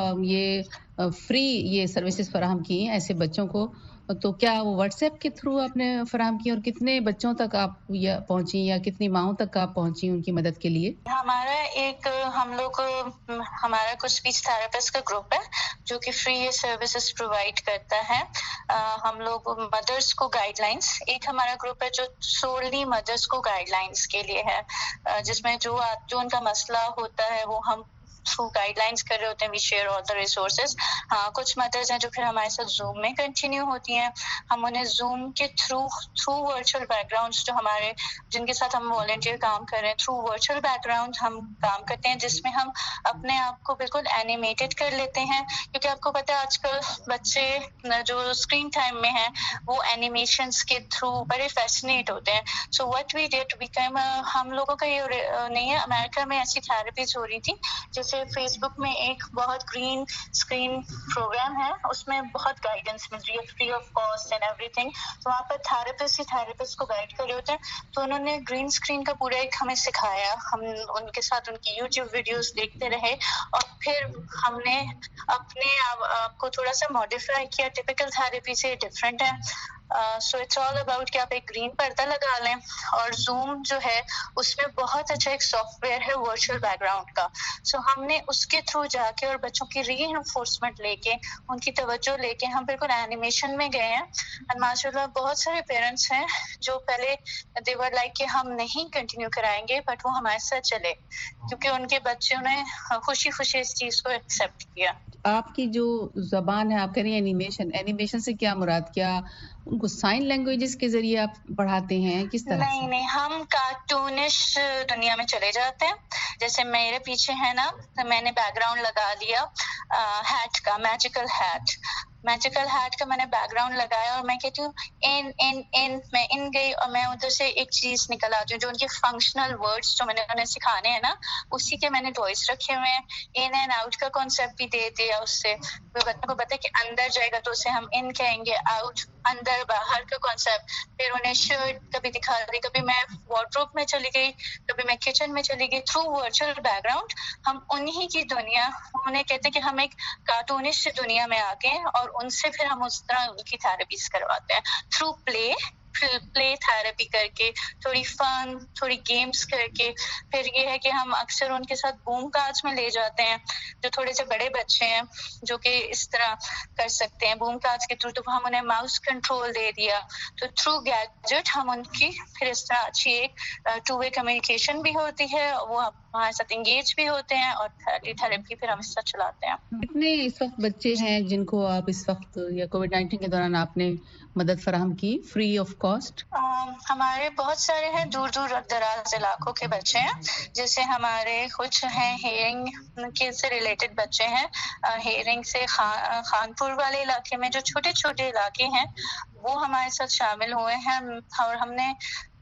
ये फ्री ये सर्विसेज फराहम की हैं ऐसे बच्चों को, तो क्या वो व्हाट्सएप के थ्रू आपने फराहम की और कितने बच्चों तक आप या पहुंची या कितनी माओं तक आप पहुंची उनकी मदद के लिए? हमारा एक हम लोग हमारा कुछ स्पीच थेरेपिस्ट का ग्रुप है जो कि फ्री ये सर्विसेज प्रोवाइड करता है। आ, हम लोग मदर्स को गाइडलाइंस, एक हमारा ग्रुप है जो सोलली मदर्स को गाइडलाइंस के लिए है, जिसमें जो जो उनका मसला होता है वो हम थ्रू गाइडलाइंस कर रहे होते हैं, we share all the resources. हाँ, कुछ मदर्स हैं जो फिर हमारे साथ जूम में कंटिन्यू होती हैं, हम उन्हें जूम के थ्रू थ्रू वर्चुअल बैकग्राउंड्स जो हमारे जिनके साथ हम वॉलंटियर काम कर रहे हैं, थ्रू वर्चुअल बैकग्राउंड हम काम करते हैं, जिसमें हम अपने आप को बिल्कुल एनिमेटेड कर लेते हैं, क्योंकि आपको पता है आजकल बच्चे जो स्क्रीन टाइम में हैं वो एनिमेशंस के थ्रू बड़े फैसिनेट होते हैं। So what we did we came, हम लोगों का ये नहीं है, अमेरिका में ऐसी थेरेपीज हो रही थी जैसे جیسے فیس بک میں ایک بہت گرین اسکرین پروگرام ہے, اس میں بہت گائیڈنس مل رہی ہے free of cost and everything. تو وہاں پر تھراپسٹ ہی تھراپسٹ کو گائڈ کر رہے ہوتے ہیں, تو انہوں نے گرین اسکرین کا پورا ایک ہمیں سکھایا. ہم ان کے ساتھ ان کی یوٹیوب ویڈیوز دیکھتے رہے اور پھر ہم نے اپنے آپ کو تھوڑا سا ماڈیفائی کیا. ٹپیکل تھراپی سے ڈفرینٹ ہے. سو اٹس آل اباؤٹ کہ آپ ایک گرین پردہ لگا لیں, اور زوم جو ہے اس میں بہت اچھا ایک سافٹ ویئر ہے ورچوئل بیک گراؤنڈ کا. سو ہم نے اس کے تھرو جا کے اور بچوں کی ری انفورسمنٹ لے کے, ان کی توجہ لے کے ہم بالکل اینیمیشن میں گئے ہیں. اینڈ ماشاء اللہ بہت سارے پیرنٹس ہیں جو پہلے دے ور لائک کہ ہم نہیں کنٹینیو کرائیں گے, بٹ وہ ہمارے ساتھ چلے کیونکہ ان کے بچوں نے خوشی خوشی اس چیز کو ایکسیپٹ کیا. آپ کی جو زبان ہے, آپ کہہ رہی ہیں اینیمیشن, اینیمیشن سے کیا مراد, کیا ان کو سائن لینگویجز کے ذریعے آپ پڑھاتے ہیں, کس طرح؟ نہیں نہیں, ہم کارٹونش دنیا میں چلے جاتے ہیں. جیسے میرے پیچھے ہے نا, میں نے بیک گراؤنڈ لگا دیا ہیٹ کا, میجیکل ہیٹ میجیکل ہیٹ کا میں نے بیک گراؤنڈ لگایا, اور میں کہتی ہوں ان ان ان میں ان گئی, اور میں ادھر سے ایک چیز نکل آتی ہوں جو ان کے فنکشنل ورڈز جو میں نے انہیں سکھانے ہیں نا, اسی کے میں نے ٹوائز رکھے ہوئے ہیں. ان اینڈ آؤٹ کا کانسیپٹ بھی دے دیا اس سے, بچوں کو پتا ہے کہ اندر جائے گا تو اسے ہم ان کہیں گے, آؤٹ اندر باہر کا کانسیپٹ. پھر انہیں شرٹ کبھی دکھا دی, کبھی میں وارڈروب میں چلی گئی, کبھی میں کچن میں چلی گئی. تھرو ورچوئل بیک گراؤنڈ ہم انہیں کی دنیا, انہیں کہتے ہیں کہ ہم ایک کارٹونش دنیا میں آ گئے, اور ان سے پھر ہم اس طرح ان کی تھراپیز کرواتے ہیں تھرو پلے پلے تھراپی کر کے, تھوڑی فن, تھوڑی گیمز کر کے. پھر یہ ہے کہ ہم اکثر ان کے ساتھ بوم کارڈز میں لے جاتے ہیں جو تھوڑے سے بڑے بچے ہیں جو کہ اس طرح کر سکتے ہیں بوم کارڈز کے تھرو. تو ہم انہیں ماؤس کنٹرول دے دیا, تو تھرو گیجٹ ہم ان کی پھر اس طرح اچھی ایک ٹو وے کمیونیکیشن بھی ہوتی ہے, وہ ہمارے ساتھ انگیج بھی ہوتے ہیں, اور تھراپی پھر ہم اس طرح چلاتے ہیں. کتنے اس وقت بچے ہیں جن کو آپ اس وقت یا کووڈ نائنٹین کے دوران آپ نے مدد فراہم کی فری آف کاسٹ؟ ہمارے بہت سارے ہیں دور دور دراز علاقوں کے بچے ہیں, جیسے ہمارے کچھ ہیں ہیئرنگ کے سے ریلیٹڈ بچے ہیں. ہیئرنگ سے خان پور والے علاقے میں جو چھوٹے چھوٹے علاقے ہیں وہ ہمارے ساتھ شامل ہوئے ہیں, اور ہم نے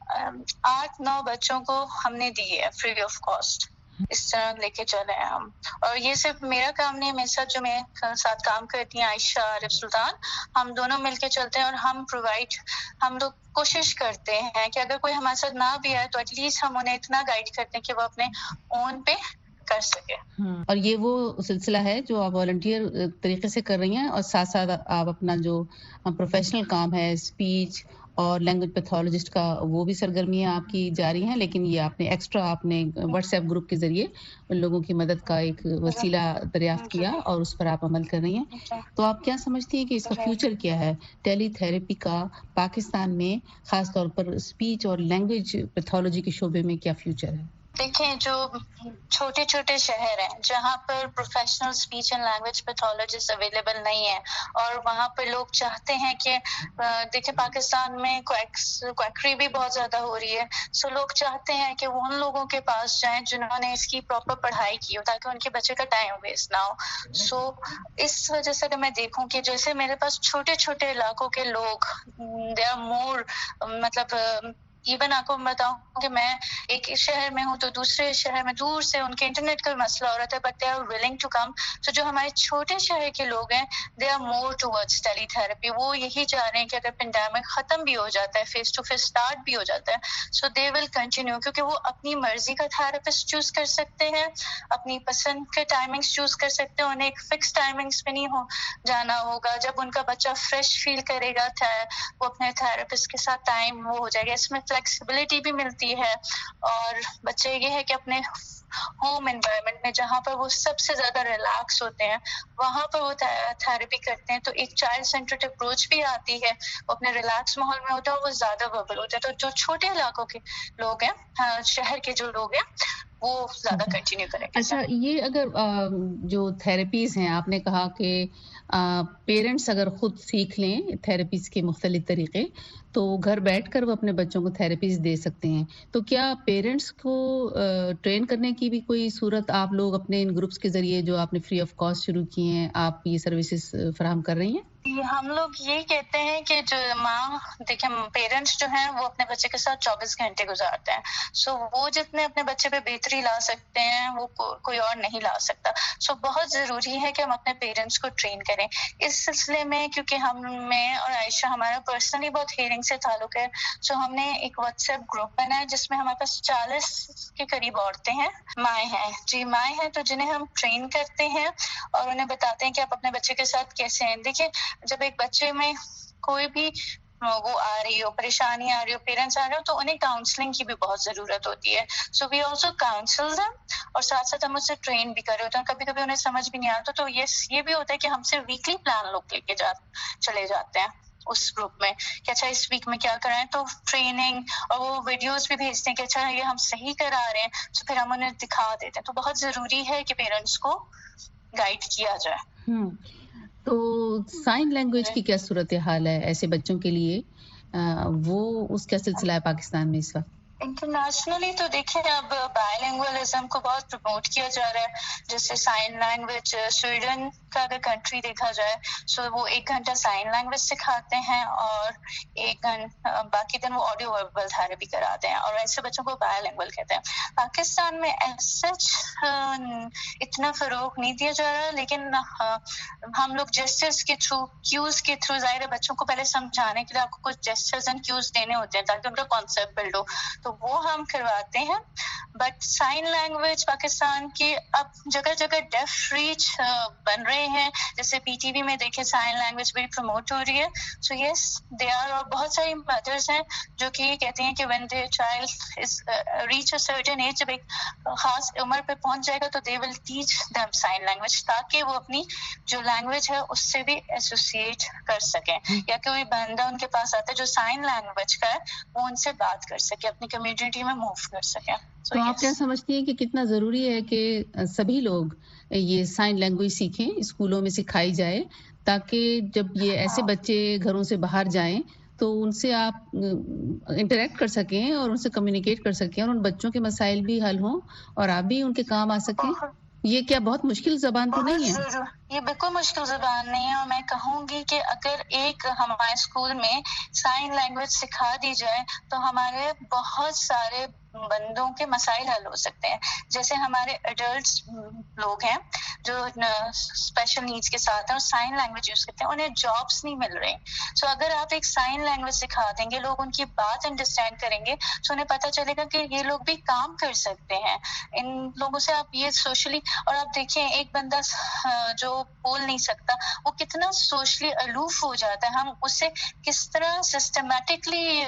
آٹھ نو بچوں کو ہم نے دی ہے فری آف کاسٹ. اس طرح لے کے چلے ہیں ہم. اور یہ صرف میرا کام نہیں, میرے ساتھ جو میرے ساتھ کام کرتی ہیں عائشہ, عارف سلطان, ہم دونوں مل کے چلتے ہیں. اور ہم پرووائڈ ہم لوگ کوشش کرتے ہیں کہ اگر کوئی ہمارے ساتھ نہ بھی آئے تو ایٹ لیسٹ ہم انہیں اتنا گائیڈ کرتے ہیں کہ وہ اپنے اون پہ کر سکے. اور یہ وہ سلسلہ ہے جو آپ والنٹیئر طریقے سے کر رہی ہیں, اور ساتھ ساتھ آپ اپنا جو پروفیشنل کام ہے اسپیچ اور لینگویج پیتھولوجسٹ کا وہ بھی سرگرمیاں آپ کی جاری ہیں, لیکن یہ آپ نے ایکسٹرا آپ نے واٹس ایپ گروپ کے ذریعے ان لوگوں کی مدد کا ایک وسیلہ دریافت کیا اور اس پر آپ عمل کر رہی ہیں. تو آپ کیا سمجھتی ہیں کہ اس کا فیوچر کیا ہے, ٹیلی تھراپی کا پاکستان میں, خاص طور پر اسپیچ اور لینگویج پیتھولوجی کے شعبے میں کیا فیوچر ہے؟ دیکھیں, جو چھوٹے چھوٹے شہر ہیں جہاں پر professional speech and language pathologist available نہیں ہے, اور وہاں پہ لوگ چاہتے ہیں کہ دیکھیں پاکستان میں کویکری بھی بہت زیادہ ہو رہی ہے, سو لوگ چاہتے ہیں کہ وہ ان لوگوں کے پاس جائیں جنہوں نے اس کی پراپر پڑھائی کی ہو, تاکہ ان کے بچے کا ٹائم ویسٹ نہ ہو. سو اس وجہ سے اگر میں دیکھوں کہ جیسے میرے پاس چھوٹے چھوٹے علاقوں کے لوگ, دے آر مور, مطلب ایون آپ کو بتاؤں کہ میں ایک شہر میں ہوں تو دوسرے شہر میں دور سے ان کے انٹرنیٹ کا مسئلہ ہو رہا تھا, but they are willing to come. تو جو ہمارے چھوٹے شہر کے لوگ ہیں, they are more towards teletherapy. وہ یہی چاہ رہے ہیں کہ اگر پینڈیمک ختم بھی ہو جاتا ہے, فیس ٹو فیس اسٹارٹ بھی ہو جاتا ہے, سو دے ول کنٹینیو, کیونکہ وہ اپنی مرضی کا تھراپسٹ چوز کر سکتے ہیں, اپنی پسند کے ٹائمنگس چوز کر سکتے ہیں. انہیں ایک فکس ٹائمنگس پہ نہیں ہو جانا ہوگا. جب ان کا بچہ فریش فیل کرے گا وہ اپنے تھراپسٹ کے ساتھ ٹائم وہ ہو جائے گا. اس میں فلیکسیبلٹی بھی ملتی ہے, اور بچے یہ ہے کہ اپنے ہوم انوائرمنٹ میں جہاں پر وہ سب سے زیادہ ریلیکس ہوتے ہیں وہاں پر وہ تھراپی کرتے ہیں. تو ایک چائلڈ سینٹرڈ اپروچ بھی آتی ہے, وہ اپنے ریلیکس ماحول میں ہوتا ہے, وہ زیادہ وربل ہوتے ہیں. تو جو چھوٹے علاقوں کے لوگ ہیں, شہر کے جو لوگ ہیں, وہ زیادہ کنٹینیو کریں گے. اچھا, یہ اگر جو تھراپیز ہیں, آپ نے کہا کہ پیرنٹس اگر خود سیکھ لیں تھراپیز کے مختلف طریقے, तो घर बैठकर वो अपने बच्चों को थेरेपीज दे सकते हैं। तो क्या पेरेंट्स को ट्रेन करने की भी कोई सूरत आप लोग अपने इन ग्रुप्स के जरिए जो आपने फ्री ऑफ कॉस्ट शुरू किए हैं, आप ये सर्विसेज फराहम कर रही हैं? हम लोग ये कहते हैं कि जो माँ देखिए पेरेंट्स जो हैं वो अपने बच्चे के साथ चौबीस घंटे गुजारते हैं, सो वो जितने अपने बच्चे पे बेहतरी ला सकते हैं वो को, कोई और नहीं ला सकता। सो बहुत ज़रूरी है कि हम अपने पेरेंट्स को ट्रेन करें इस सिलसिले में, क्योंकि हम मैं और आयशा हमारा पर्सनली बहुत हियरिंग से ताल्लुक है। सो हमने एक व्हाट्सएप ग्रुप बनाया जिसमें हमारे पास चालीस के करीब औरतें हैं, माएँ हैं जी माएँ हैं तो जिन्हें हम ट्रेन करते हैं और उन्हें बताते हैं कि आप अपने बच्चे के साथ कैसे हैं। देखिए जब एक बच्चे में कोई भी वो आ रही हो, परेशानी आ रही हो, पेरेंट्स आ रहे हो, तो उन्हें काउंसलिंग की भी बहुत जरूरत होती है। So we also counsel them और साथ साथ हम उससे ट्रेन भी कर रहे होते हैं। कभी कभी उन्हें समझ भी नहीं आता तो ये ये भी होता है कि हमसे वीकली प्लान लोग लेके जा चले जाते हैं उस ग्रुप में कि अच्छा इस वीक में क्या कराएं, तो ट्रेनिंग और वो वीडियोस भी भेजते हैं कि अच्छा ये हम सही करा रहे हैं, तो फिर हम उन्हें दिखा देते हैं। तो बहुत जरूरी है कि पेरेंट्स को गाइड किया जाए। तो साइन लैंग्वेज की क्या सूरत हाल है ऐसे बच्चों के लिए, आ, वो उसका सिलसिला है पाकिस्तान में इस वक्त? इंटरनेशनली तो देखिए अब बायलिंगुअलिज्म को बहुत प्रमोट किया जा रहा है। जैसे साइन लैंग्वेज स्वीडन का अगर कंट्री देखा जाए सो वो एक घंटा साइन लैंग्वेज सिखाते हैं और एक घंटा बाकी दिन वो ऑडियो वर्बल थेरेपी कराते हैं और ऐसे बच्चों को बायलिंगुअल कहते हैं। पाकिस्तान में सच इतना फरोग नहीं दिया जा रहा, लेकिन हम लोग जेस्चर्स के थ्रू, क्यूज के थ्रू, जाहिर है बच्चों को पहले समझाने के लिए आपको कुछ जेस्चर्स एंड क्यूज देने होते हैं ताकि उनका कॉन्सेप्ट बिल्ड हो, तो वो हम करवाते हैं। बट साइन लैंग्वेज पाकिस्तान की अब जगह जगह डेफ रीच बन रहे हैं, जैसे पीटीवी में देखे साइन लैंग्वेज बड़ी प्रमोट हो रही है। सो यस दे आर, और बहुत सारी मदर्स हैं जो कि कहती हैं कि when their child is reach a certain age, जब एक खास उम्र पे पहुंच जाएगा तो they will teach them sign language ताकि वो अपनी जो लैंग्वेज है उससे भी एसोसिएट कर सकें, या कोई बंदा उनके पास आता है जो साइन लैंग्वेज का है वो उनसे बात कर सके, अपनी कम्युनिटी में मूव कर सके। so, तो yes. आप क्या समझती हैं कि कितना जरूरी है कि सभी लोग ये साइन लैंग्वेज सीखें, स्कूलों में सिखाई जाए, ताकि जब ये ऐसे बच्चे घरों से बाहर जाएं तो उनसे आप इंटरेक्ट कर सकें और उनसे कम्युनिकेट कर सकें और उन बच्चों के मसाइल भी हल हों और आप भी उनके काम आ सकें? ये क्या बहुत मुश्किल जबान तो नहीं है? ये बिल्कुल मुश्किल जबान नहीं है, और मैं कहूँगी कि अगर एक हमारे स्कूल में साइन लैंग्वेज सिखा दी जाए तो हमारे बहुत सारे बंदों के मसाइल हल हो सकते हैं। जैसे हमारे एडल्ट्स लोग हैं जो स्पेशल नीड्स के साथ हैं और साइन लैंग्वेज यूज करते हैं, उन्हें जॉब्स नहीं मिल रही। सो so, अगर आप एक साइन लैंग्वेज सिखा देंगे, लोग उनकी बात अंडरस्टैंड करेंगे, तो उन्हें पता चलेगा कि ये लोग भी काम कर सकते हैं। इन लोगों से आप ये सोशली, और आप देखिए एक बंदा जो बोल नहीं सकता वो कितना सोशली अलूफ हो जाता है, हम उससे किस तरह सिस्टमैटिकली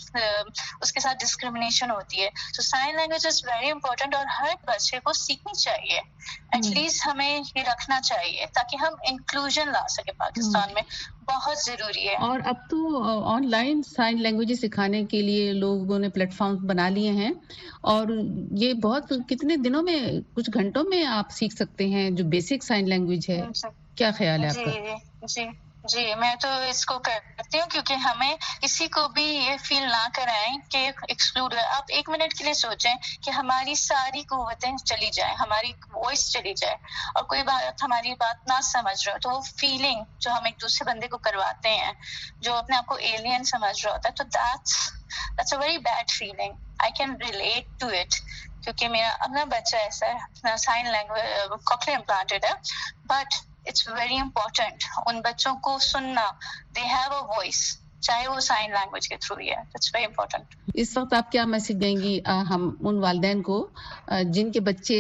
उसके साथ डिस्क्रिमिनेशन होती है। So sign language is very important और हर बच्चे को सीखनी चाहिए, एटलीस्ट हमें ये रखना चाहिए ताकि हम इंक्लूजन ला सके पाकिस्तान में, बहुत जरूरी है। और अब तो ऑनलाइन साइन लैंग्वेज सिखाने के लिए लोगों ने प्लेटफॉर्म बना लिए हैं और ये बहुत कितने दिनों में, कुछ घंटों में आप सीख सकते हैं जो बेसिक साइन लैंग्वेज है। क्या ख्याल है आपका? जी जी जी मैं तो इसको करती हूँ क्योंकि हमें किसी को भी ये फील ना कराएं कि एक्सक्लूड है। आप एक मिनट के लिए सोचें कि हमारी सारी कुव्वतें चली जाए, हमारी वॉइस चली जाए और कोई बात हमारी बात ना समझ रहा हो, तो वो फीलिंग जो हम एक दूसरे बंदे को करवाते हैं जो अपने आप को एलियन समझ रहा होता है, तो that's that's a very bad feeling. I can relate to it क्योंकि मेरा अपना बच्चा ऐसा है, साइन लैंग्वेज कॉक्लियर इम्प्लांटेड है, बट इट्स वेरी इंपॉर्टेंट उन बच्चों को सुनना, दे हैव अ वॉइस, चाहे वो साइन लैंग्वेज के थ्रू ही है। It's very important. इस वक्त आप क्या मैसेज देंगी आ, हम उन वालिदैन को आ, जिनके बच्चे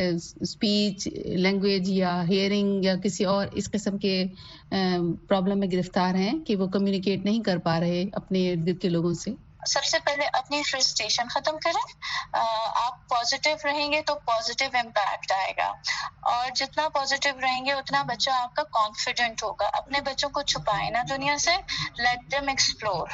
स्पीच लैंग्वेज या हियरिंग या किसी और इस किस्म के प्रॉब्लम में गिरफ्तार हैं कि वो कम्युनिकेट नहीं कर पा रहे अपने इर्द गिर्द के लोगों से? सबसे पहले अपनी फ्रस्ट्रेशन खत्म करें। आप पॉजिटिव रहेंगे तो पॉजिटिव इम्पैक्ट आएगा, और जितना पॉजिटिव रहेंगे उतना बच्चा आपका कॉन्फिडेंट होगा। अपने बच्चों को छुपाए ना दुनिया से, लेट देम एक्सप्लोर।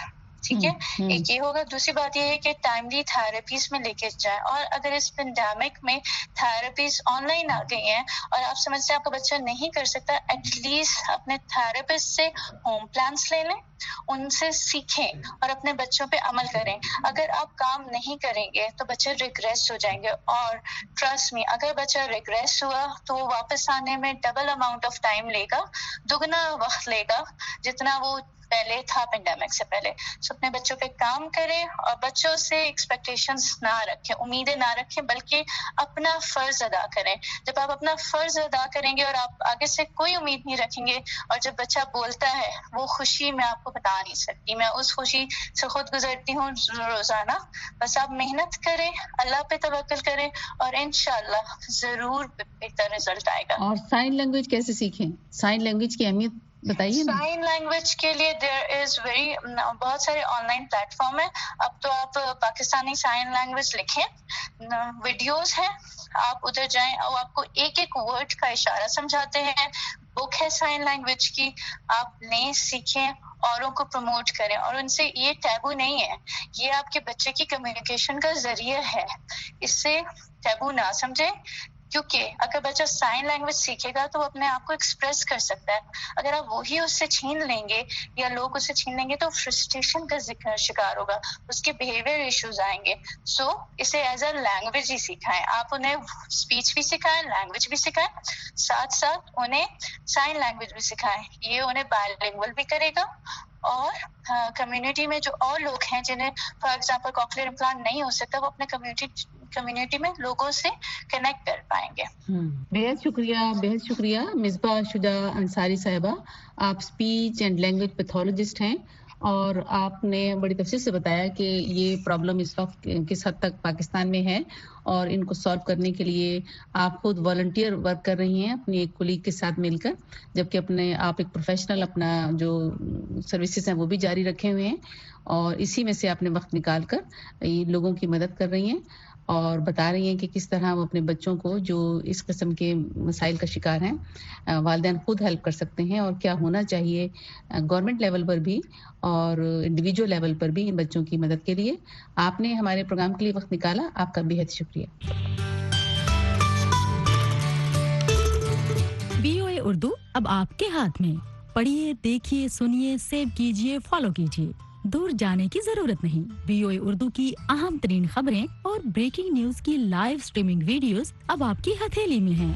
ठीक है, एक ये होगा। दूसरी बात ये है कि टाइमली थेरेपीज में लेके जाए, और अगर इस पेंडेमिक में थेरेपीज ऑनलाइन आ गई हैं और आप समझते हैं आपका बच्चा नहीं कर सकता, एटलीस्ट अपने थेरेपिस्ट से होम प्लान्स ले लें, उनसे सीखें और अपने बच्चों पे अमल करें। अगर आप काम नहीं करेंगे तो बच्चे रिग्रेस हो जाएंगे, और ट्रस्ट मी, अगर बच्चा रिग्रेस हुआ तो वो वापस आने में डबल अमाउंट ऑफ टाइम लेगा, दुगना वक्त लेगा जितना वो पहले था पेंडेमिक से पहले। सो अपने बच्चों पे काम करें और बच्चों से एक्सपेक्टेशंस ना रखें, उम्मीदें ना रखें, बल्कि अपना फर्ज अदा करें। जब आप अपना फर्ज अदा करेंगे और आप आगे से कोई उम्मीद नहीं रखेंगे, और जब बच्चा बोलता है वो खुशी मैं आपको बता नहीं सकती, मैं उस खुशी से खुद गुजरती हूँ रोजाना। बस आप मेहनत करें, अल्लाह पे तवक्कल करें और इंशाल्लाह जरूर बेहतर रिजल्ट आएगा। और साइन लैंग्वेज कैसे सीखें? साइन लैंग्वेज की अहमियत बताइए ना। साइन लैंग्वेज के लिए देयर इज वेरी बहुत सारे ऑनलाइन प्लेटफॉर्म है। अब तो आप पाकिस्तानी साइन लैंग्वेज लिखें, वीडियोस हैं, आप उधर जाएं और आपको एक एक वर्ड का इशारा समझाते हैं। बुक है साइन लैंग्वेज की, आप लें, सीखें, औरों को प्रमोट करें। और उनसे ये टैबू नहीं है, ये आपके बच्चे की कम्युनिकेशन का जरिया है, इससे टैबू ना समझें। क्योंकि अगर बच्चा साइन लैंग्वेज सीखेगा तो वो अपने आप को एक्सप्रेस कर सकता है। अगर आप वही उससे छीन लेंगे या लोग उससे छीन लेंगे तो फ्रस्ट्रेशन का शिकार होगा, उसके बिहेवियर इश्यूज आएंगे। सो so, इसे एज अ लैंग्वेज ही सिखाएं। आप उन्हें स्पीच भी सिखाएं, लैंग्वेज भी सिखाएं, साथ साथ उन्हें साइन लैंग्वेज भी सिखाएं। ये उन्हें बायलिंगुअल भी करेगा, और कम्युनिटी में जो और लोग हैं जिन्हें फॉर एग्जांपल कॉक्लियर इम्प्लांट नहीं हो सकता, वो अपने कम्युनिटी कम्युनिटी में लोगों से कनेक्ट कर पाएंगे। बेहद शुक्रिया, बेहद शुक्रिया मिसबा शुजा अंसारी साहिबा। आप स्पीच एंड लैंग्वेज पैथोलॉजिस्ट हैं और आपने बड़ी तफसील से बताया कि ये प्रॉब्लम इस वक्त किस हद तक पाकिस्तान में है और इनको सॉल्व करने के लिए आप खुद वॉलंटियर वर्क कर रही हैं अपनी एक कोलीग के साथ मिलकर, जबकि अपने आप एक प्रोफेशनल अपना जो सर्विसेज हैं वो भी जारी रखे हुए हैं, और इसी में से आपने वक्त निकाल कर लोगों की मदद कर रही हैं और बता रही हैं कि किस तरह वो अपने बच्चों को जो इस किस्म के मसाइल का शिकार हैं वालिदैन खुद हेल्प कर सकते हैं, और क्या होना चाहिए गवर्नमेंट लेवल पर भी और इंडिविजुअल लेवल पर भी इन बच्चों की मदद के लिए। आपने हमारे प्रोग्राम के लिए वक्त निकाला, आपका बेहद शुक्रिया। वीओए उर्दू अब आपके हाथ में। पढ़िए, देखिए, सुनिए, सेव कीजिए, फॉलो कीजिए। दूर जाने की जरूरत नहीं। वीओए उर्दू की अहम तरीन खबरें और ब्रेकिंग न्यूज की लाइव स्ट्रीमिंग वीडियोस अब आपकी हथेली में हैं।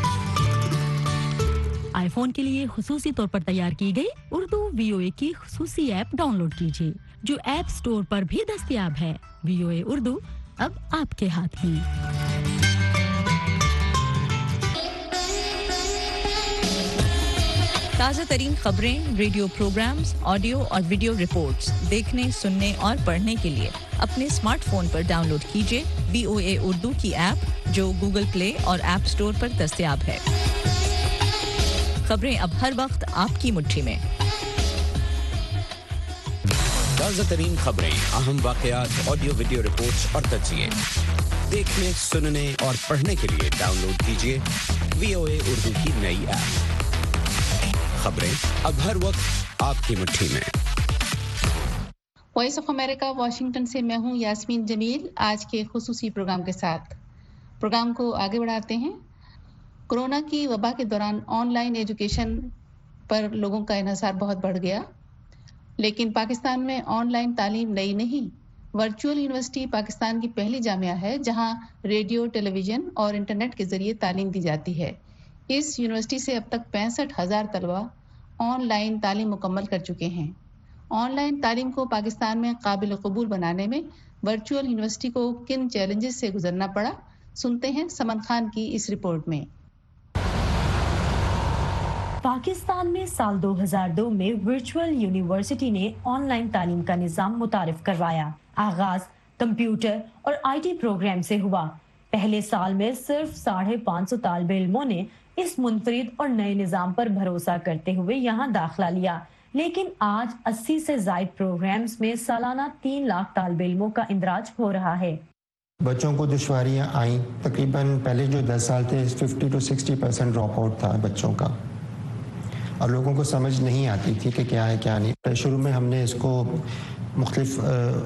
आईफोन के लिए खुसूसी तौर पर तैयार की गई उर्दू वीओए की खुसूसी ऐप डाउनलोड कीजिए, जो ऐप स्टोर पर भी दस्तयाब है। वीओए उर्दू अब आपके हाथ में। ताज़ा तरीन खबरें, रेडियो प्रोग्राम्स, ऑडियो और वीडियो रिपोर्ट्स देखने, सुनने और पढ़ने के लिए अपने स्मार्टफोन पर डाउनलोड कीजिए वीओए उर्दू की ऐप, जो गूगल प्ले और ऐप स्टोर पर दस्तयाब है। खबरें अब हर वक्त आपकी मुट्ठी में। ताज़ा तरीन खबरें, अहम वाक़यात, ऑडियो वीडियो रिपोर्ट्स और तज्ज़िये देखने, सुनने और पढ़ने के लिए डाउनलोड कीजिए वीओए उर्दू की नई ऐप। खबरें अब हर वक्त आपकी मुट्ठी में। वॉइस ऑफ अमेरिका वाशिंगटन से मैं हूं यास्मीन जमील, आज के खुसूसी प्रोग्राम के साथ। प्रोग्राम को आगे बढ़ाते हैं। कोरोना की वबा के दौरान ऑनलाइन एजुकेशन पर लोगों का इन्हिसार बहुत बढ़ गया, लेकिन पाकिस्तान में ऑनलाइन तालीम नई नहीं। वर्चुअल यूनिवर्सिटी पाकिस्तान की पहली जामिया है जहां रेडियो, टेलीविजन और इंटरनेट के जरिए तालीम दी जाती है। इस यूनिवर्सिटी से अब तक पैंसठ हजार तलबा ऑनलाइन तालीम मुकम्मल कर चुके हैं। ऑनलाइन तालीम को पाकिस्तान में काबिल कबूल बनाने में वर्चुअल यूनिवर्सिटी को किन चैलेंजेस से गुजरना पड़ा, सुनते हैं समन खान की इस रिपोर्ट में। पाकिस्तान में साल दो हज़ार दो में वर्चुअल यूनिवर्सिटी ने ऑनलाइन तालीम का निज़ाम मुतारिफ करवाया। आगाज कंप्यूटर और आईटी प्रोग्राम से हुआ। पहले साल में सिर्फ साढ़े पाँच सौ तालिबे इल्मों ने इस मुनफरिद और नए निज़ाम पर भरोसा करते हुए यहाँ दाखिला लिया, लेकिन आज अस्सी से ज़ायद प्रोग्राम्स में सालाना तीन लाख तालिबे इल्मों का इंदराज हो रहा है। बच्चों को दुश्वारियाँ आई, तकरीबन पहले जो दस साल थे fifty to sixty percent drop out था बच्चों का, और लोगों को समझ नहीं आती थी कि क्या है क्या नहीं। शुरू में हमने इसको مختلف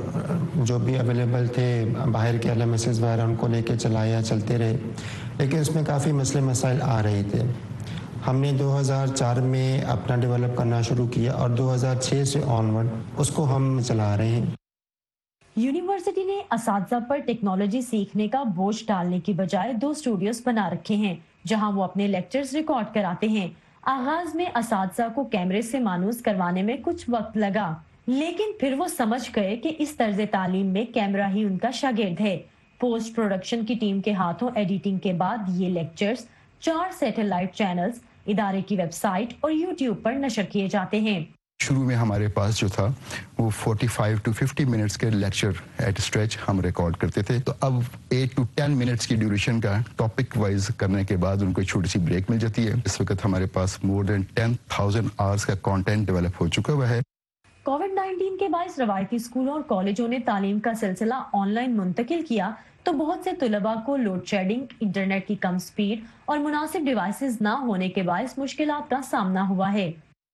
جو بھی اویلیبل تھے باہر کے ایل ایم ایسز وغیرہ ان کو لے کے چلائے یا چلتے رہے، لیکن اس میں کافی مسئلے مسائل آ رہے تھے. ہم نے دو ہزار چار میں اپنا ڈیولپ کرنا شروع کیا اور دو ہزار چھ سے آنورڈ اس کو ہم چلا رہے ہیں. یونیورسٹی نے اساتذہ پر ٹیکنالوجی سیکھنے کا بوجھ ڈالنے کی بجائے دو اسٹوڈیوز بنا رکھے ہیں جہاں وہ اپنے لیکچرز ریکارڈ کراتے ہیں. آغاز میں اساتذہ کو کیمرے سے مانوس کروانے میں کچھ وقت لگا، لیکن پھر وہ سمجھ گئے کہ اس طرز تعلیم میں کیمرہ ہی ان کا شاگرد ہے. پوسٹ پروڈکشن کی ٹیم کے ہاتھوں ایڈیٹنگ کے بعد یہ لیکچرز چار سیٹلائٹ چینلز، ادارے کی ویب سائٹ اور یوٹیوب پر نشر کیے جاتے ہیں. شروع میں ہمارے پاس جو تھا وہ forty five to fifty minutes کے لیکچر ایٹ اسٹریچ ہم ریکارڈ کرتے تھے، تو اب ایٹ ٹو ٹین منٹس کی ڈیوریشن کا ٹاپک وائز کرنے کے بعد ان کو چھوٹی سی بریک مل جاتی ہے. اس وقت ہمارے پاس more than ten thousand hours کا کانٹینٹ ڈیولپ ہو چکا ہوا ہے. کووڈ نائنٹین کے باعث روایتی اسکولوں اور کالجوں نے تعلیم کا سلسلہ آن لائن منتقل کیا تو بہت سے طلباء کو لوڈ شیڈنگ، انٹرنیٹ کی کم سپیڈ اور مناسب ڈیوائسز نہ ہونے کے باعث مشکلات کا سامنا ہوا ہے.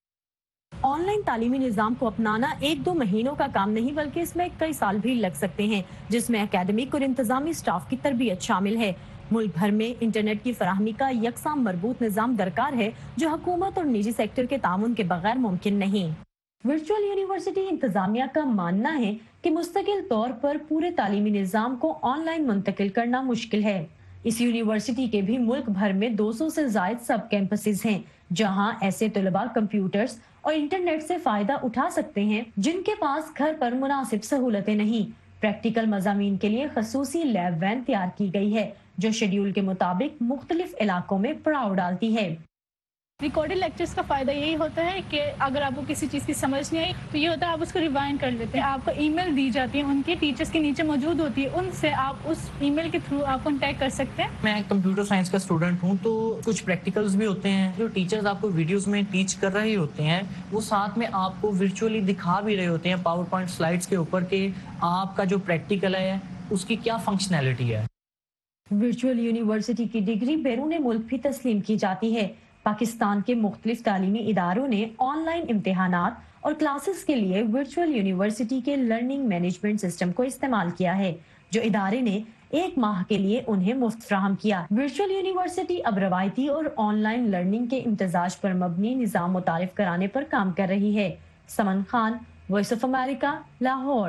آن لائن تعلیمی نظام کو اپنانا ایک دو مہینوں کا کام نہیں بلکہ اس میں کئی سال بھی لگ سکتے ہیں، جس میں اکیڈمک اور انتظامی سٹاف کی تربیت شامل ہے. ملک بھر میں انٹرنیٹ کی فراہمی کا یکساں مربوط نظام درکار ہے جو حکومت اور نجی سیکٹر کے تعاون کے بغیر ممکن نہیں. ورچوئل یونیورسٹی انتظامیہ کا ماننا ہے کہ مستقل طور پر پورے تعلیمی نظام کو آن لائن منتقل کرنا مشکل ہے. اس یونیورسٹی کے بھی ملک بھر میں دو سو سے زائد سب کیمپسز ہیں جہاں ایسے طلباء کمپیوٹرز اور انٹرنیٹ سے فائدہ اٹھا سکتے ہیں جن کے پاس گھر پر مناسب سہولتیں نہیں. پریکٹیکل مضامین کے لیے خصوصی لیب وین تیار کی گئی ہے جو شیڈیول کے مطابق مختلف علاقوں میں پڑاؤ ڈالتی ہے. ریکارڈڈ لیکچرز کا فائدہ یہی ہوتا ہے کہ اگر آپ کو کسی چیز کی سمجھ نہیں آئی تو یہ ہوتا ہے آپ اس کو ریوائنڈ کر لیتے ہیں. آپ کو ای میل دی جاتی ہے، ان کے ٹیچرز کے نیچے موجود ہوتی ہے، ان سے آپ اس ای میل کے تھرو آپ کانٹیکٹ کر سکتے ہیں. میں کمپیوٹر سائنس کا اسٹوڈنٹ ہوں تو کچھ پریکٹیکلز بھی ہوتے ہیں جو ٹیچرز آپ کو ویڈیوز میں ٹیچ کر رہے ہوتے ہیں، وہ ساتھ میں آپ کو ورچولی دکھا بھی رہے ہوتے ہیں پاور پوائنٹ سلائڈس کے اوپر کہ آپ کا جو پریکٹیکل ہے اس کی کیا فنکشنالٹی ہے. ورچوئل یونیورسٹی کی ڈگری بیرون ملک بھی تسلیم کی جاتی ہے. پاکستان کے مختلف تعلیمی اداروں نے آن لائن امتحانات اور کلاسز کے لیے ورچوئل یونیورسٹی کے لرننگ مینجمنٹ سسٹم کو استعمال کیا ہے جو ادارے نے ایک ماہ کے لیے انہیں مفت فراہم کیا. ورچوئل یونیورسٹی اب روایتی اور آن لائن لرننگ کے امتزاج پر مبنی نظام متعارف کرانے پر کام کر رہی ہے. Saman Khan, voice of America, Lahore.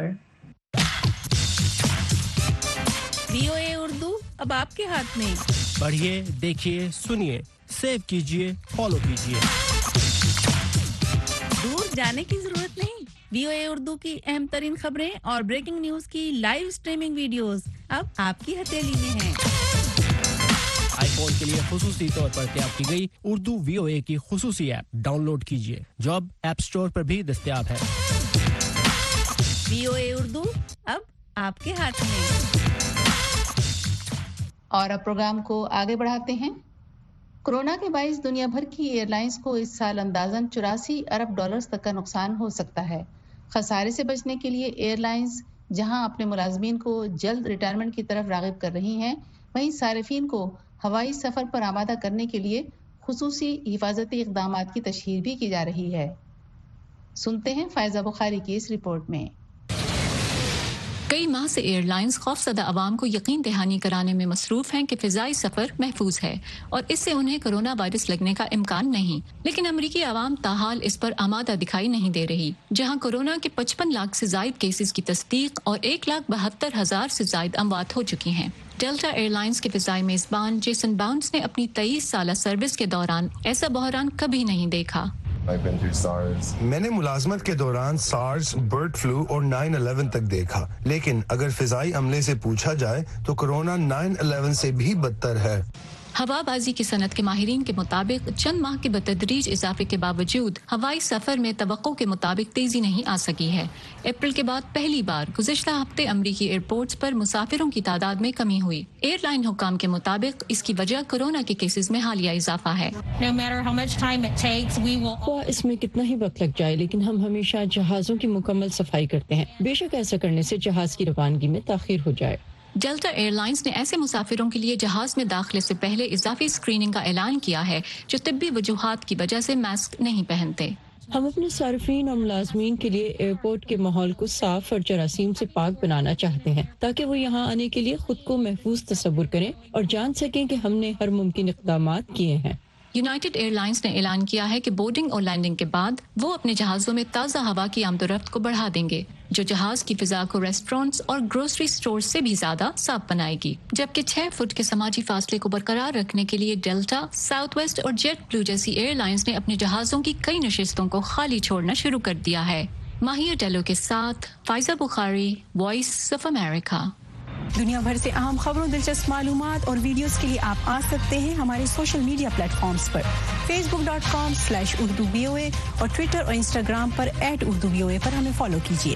V O A Urdu اب آپ کے ہاتھ میں. پڑھیے، دیکھیے، سنیے، سیو کیجیے، فالو کیجیے. دور جانے کی ضرورت نہیں. وی او اے اردو کی اہم ترین خبریں اور بریکنگ نیوز کی لائیو سٹریمنگ ویڈیوز اب آپ کی ہتھیلی میں ہیں. آئی فون کے لیے خصوصی طور پر تیار کی گئی اردو وی او اے کی خصوصی ایپ ڈاؤن لوڈ کیجیے جو اب ایپ سٹور پر بھی دستیاب ہے. وی او اے اردو اب آپ کے ہاتھ میں. اور اب پروگرام کو آگے بڑھاتے ہیں. کورونا کے باعث دنیا بھر کی ایئر لائنز کو اس سال اندازاً چوراسی ارب ڈالرز تک کا نقصان ہو سکتا ہے. خسارے سے بچنے کے لیے ایئر لائنز جہاں اپنے ملازمین کو جلد ریٹائرمنٹ کی طرف راغب کر رہی ہیں، وہیں صارفین کو ہوائی سفر پر آمادہ کرنے کے لیے خصوصی حفاظتی اقدامات کی تشہیر بھی کی جا رہی ہے. سنتے ہیں فائزہ بخاری کی اس رپورٹ میں. کئی ماہ سے ایئر لائنز خوفزدہ عوام کو یقین دہانی کرانے میں مصروف ہیں کہ فضائی سفر محفوظ ہے اور اس سے انہیں کرونا وائرس لگنے کا امکان نہیں، لیکن امریکی عوام تاحال اس پر آمادہ دکھائی نہیں دے رہی. جہاں کورونا کے پچپن لاکھ سے زائد کیسز کی تصدیق اور ایک لاکھ بہتر ہزار سے زائد اموات ہو چکی ہیں. ڈیلٹا ایئر لائنز کے فضائی میزبان جیسن باؤنس نے اپنی تیئیس سالہ سروس کے دوران ایسا بحران کبھی نہیں دیکھا. میں نے ملازمت کے دوران سارس، برڈ فلو اور نائن الیون تک دیکھا، لیکن اگر فضائی عملے سے پوچھا جائے تو کورونا نائن الیون سے بھی بدتر ہے. ہوا بازی کی صنعت کے ماہرین کے مطابق چند ماہ کے بتدریج اضافے کے باوجود ہوائی سفر میں توقع کے مطابق تیزی نہیں آ سکی ہے. اپریل کے بعد پہلی بار گزشتہ ہفتے امریکی ایئرپورٹس پر مسافروں کی تعداد میں کمی ہوئی. ایئر لائن حکام کے مطابق اس کی وجہ کورونا کے کیسز میں حالیہ اضافہ ہے. اس میں کتنا ہی وقت لگ جائے لیکن ہم ہمیشہ جہازوں کی مکمل صفائی کرتے ہیں. بے شک ایسا کرنے سے جہاز کی روانگی میں تاخیر ہو جائے. ڈیلٹا ایئر لائنز نے ایسے مسافروں کے لیے جہاز میں داخلے سے پہلے اضافی اسکریننگ کا اعلان کیا ہے جو طبی وجوہات کی وجہ سے ماسک نہیں پہنتے. ہم اپنے صارفین اور ملازمین کے لیے ایئرپورٹ کے ماحول کو صاف اور جراثیم سے پاک بنانا چاہتے ہیں تاکہ وہ یہاں آنے کے لیے خود کو محفوظ تصور کریں اور جان سکیں کہ ہم نے ہر ممکن اقدامات کیے ہیں۔ یونائیٹڈ ایئر لائنز نے اعلان کیا ہے کہ بورڈنگ اور لینڈنگ کے بعد وہ اپنے جہازوں میں تازہ ہوا کی آمد و رفت کو بڑھا دیں گے، جو جہاز کی فضا کو ریسٹورینٹس اور گروسری سٹورز سے بھی زیادہ صاف بنائے گی، جبکہ چھ فٹ کے سماجی فاصلے کو برقرار رکھنے کے لیے ڈیلٹا، ساؤتھ ویسٹ اور جیٹ بلو جیسی ایئر لائنز نے اپنے جہازوں کی کئی نشستوں کو خالی چھوڑنا شروع کر دیا ہے۔ ماہیہ ڈیلو کے ساتھ Faiza Bukhari, voice of America. دنیا بھر سے اہم خبروں، دلچسپ معلومات اور ویڈیوز کے لیے آپ آ سکتے ہیں ہمارے سوشل میڈیا پلیٹ فارمز پر، Facebook dot com slash Urdu V O A اور ٹویٹر اور انسٹاگرام پر at Urdu V O A پر ہمیں فالو کیجیے۔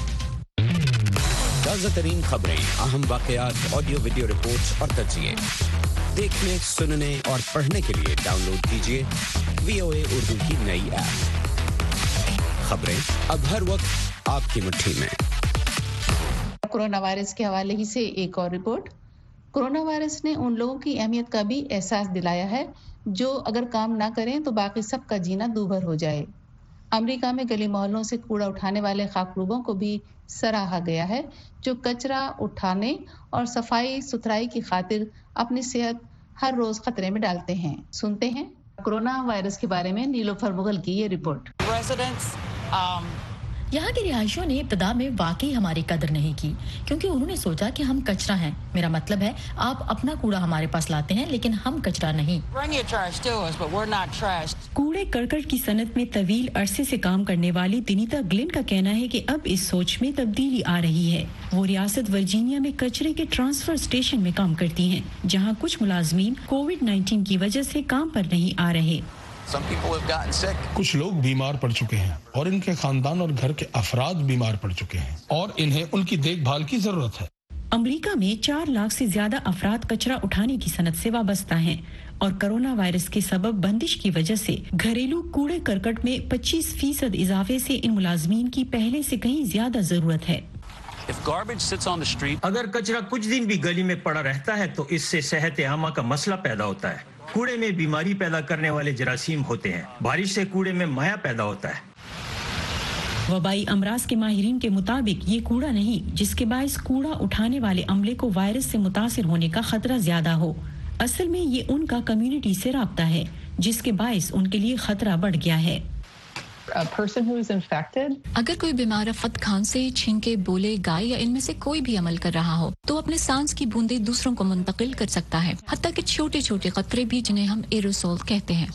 تازہ ترین خبریں، اہم واقعات، آڈیو ویڈیو رپورٹس اور تجزیے دیکھنے، سننے اور پڑھنے کے لیے ڈاؤن لوڈ کیجیے وی او اے اردو کی نئی ایپ۔ خبریں اب ہر وقت آپ کی مٹھی میں۔ کورونا وائرس کے حوالے ہی سے ایک اور رپورٹ۔ کورونا وائرس نے ان لوگوں کی اہمیت کا بھی احساس دلایا ہے جو اگر کام نہ کریں تو باقی سب کا جینا دوبھر ہو جائے۔ امریکہ میں گلی محلوں سے کوڑا اٹھانے والے خاکروبوں کو بھی سراہا گیا ہے جو کچرا اٹھانے اور صفائی ستھرائی کی خاطر اپنی صحت ہر روز خطرے میں ڈالتے ہیں۔ سنتے ہیں کورونا وائرس کے بارے میں نیلوفر مغل کی یہ رپورٹ۔ یہاں کے رہائشیوں نے ابتدا میں واقعی ہماری قدر نہیں کی کیونکہ انہوں نے سوچا کہ ہم کچرا ہیں۔ میرا مطلب ہے آپ اپنا کوڑا ہمارے پاس لاتے ہیں لیکن ہم کچرا نہیں۔ کوڑے کرکٹ کی صنعت میں طویل عرصے سے کام کرنے والی دنیتا گلن کا کہنا ہے کہ اب اس سوچ میں تبدیلی آ رہی ہے۔ وہ ریاست ورجینیا میں کچرے کے ٹرانسفر اسٹیشن میں کام کرتی ہیں جہاں کچھ ملازمین کووڈ نائنٹین کی وجہ سے کام پر نہیں آ رہے۔ کچھ لوگ بیمار پڑ چکے ہیں اور ان کے خاندان اور گھر کے افراد بیمار پڑ چکے ہیں اور انہیں ان کی دیکھ بھال کی ضرورت ہے۔ امریکہ میں چار لاکھ سے زیادہ افراد کچرا اٹھانے کی صنعت سے وابستہ ہیں اور کرونا وائرس کے سبب بندش کی وجہ سے گھریلو کوڑے کرکٹ میں پچیس فیصد اضافے سے ان ملازمین کی پہلے سے کہیں زیادہ ضرورت ہے۔ اگر کچرا کچھ دن بھی گلی میں پڑا رہتا ہے تو اس سے صحت عامہ کا مسئلہ پیدا ہوتا ہے۔ کوڑے میں بیماری پیدا کرنے والے جراثیم ہوتے ہیں۔ بارش سے کوڑے میں مایا پیدا ہوتا ہے۔ وبائی امراض کے ماہرین کے مطابق یہ کوڑا نہیں جس کے باعث کوڑا اٹھانے والے عملے کو وائرس سے متاثر ہونے کا خطرہ زیادہ ہو۔ اصل میں یہ ان کا کمیونٹی سے رابطہ ہے جس کے باعث ان کے لیے خطرہ بڑھ گیا ہے۔ اگر کوئی بیمار افت کھانسے، چھینکے، بولے، گائے یا ان میں سے کوئی بھی عمل کر رہا ہو تو اپنے سانس کی بوندیں دوسروں کو منتقل کر سکتا ہے، حتیٰ کہ چھوٹے چھوٹے قطرے بھی جنہیں ہم ایروسول کہتے ہیں۔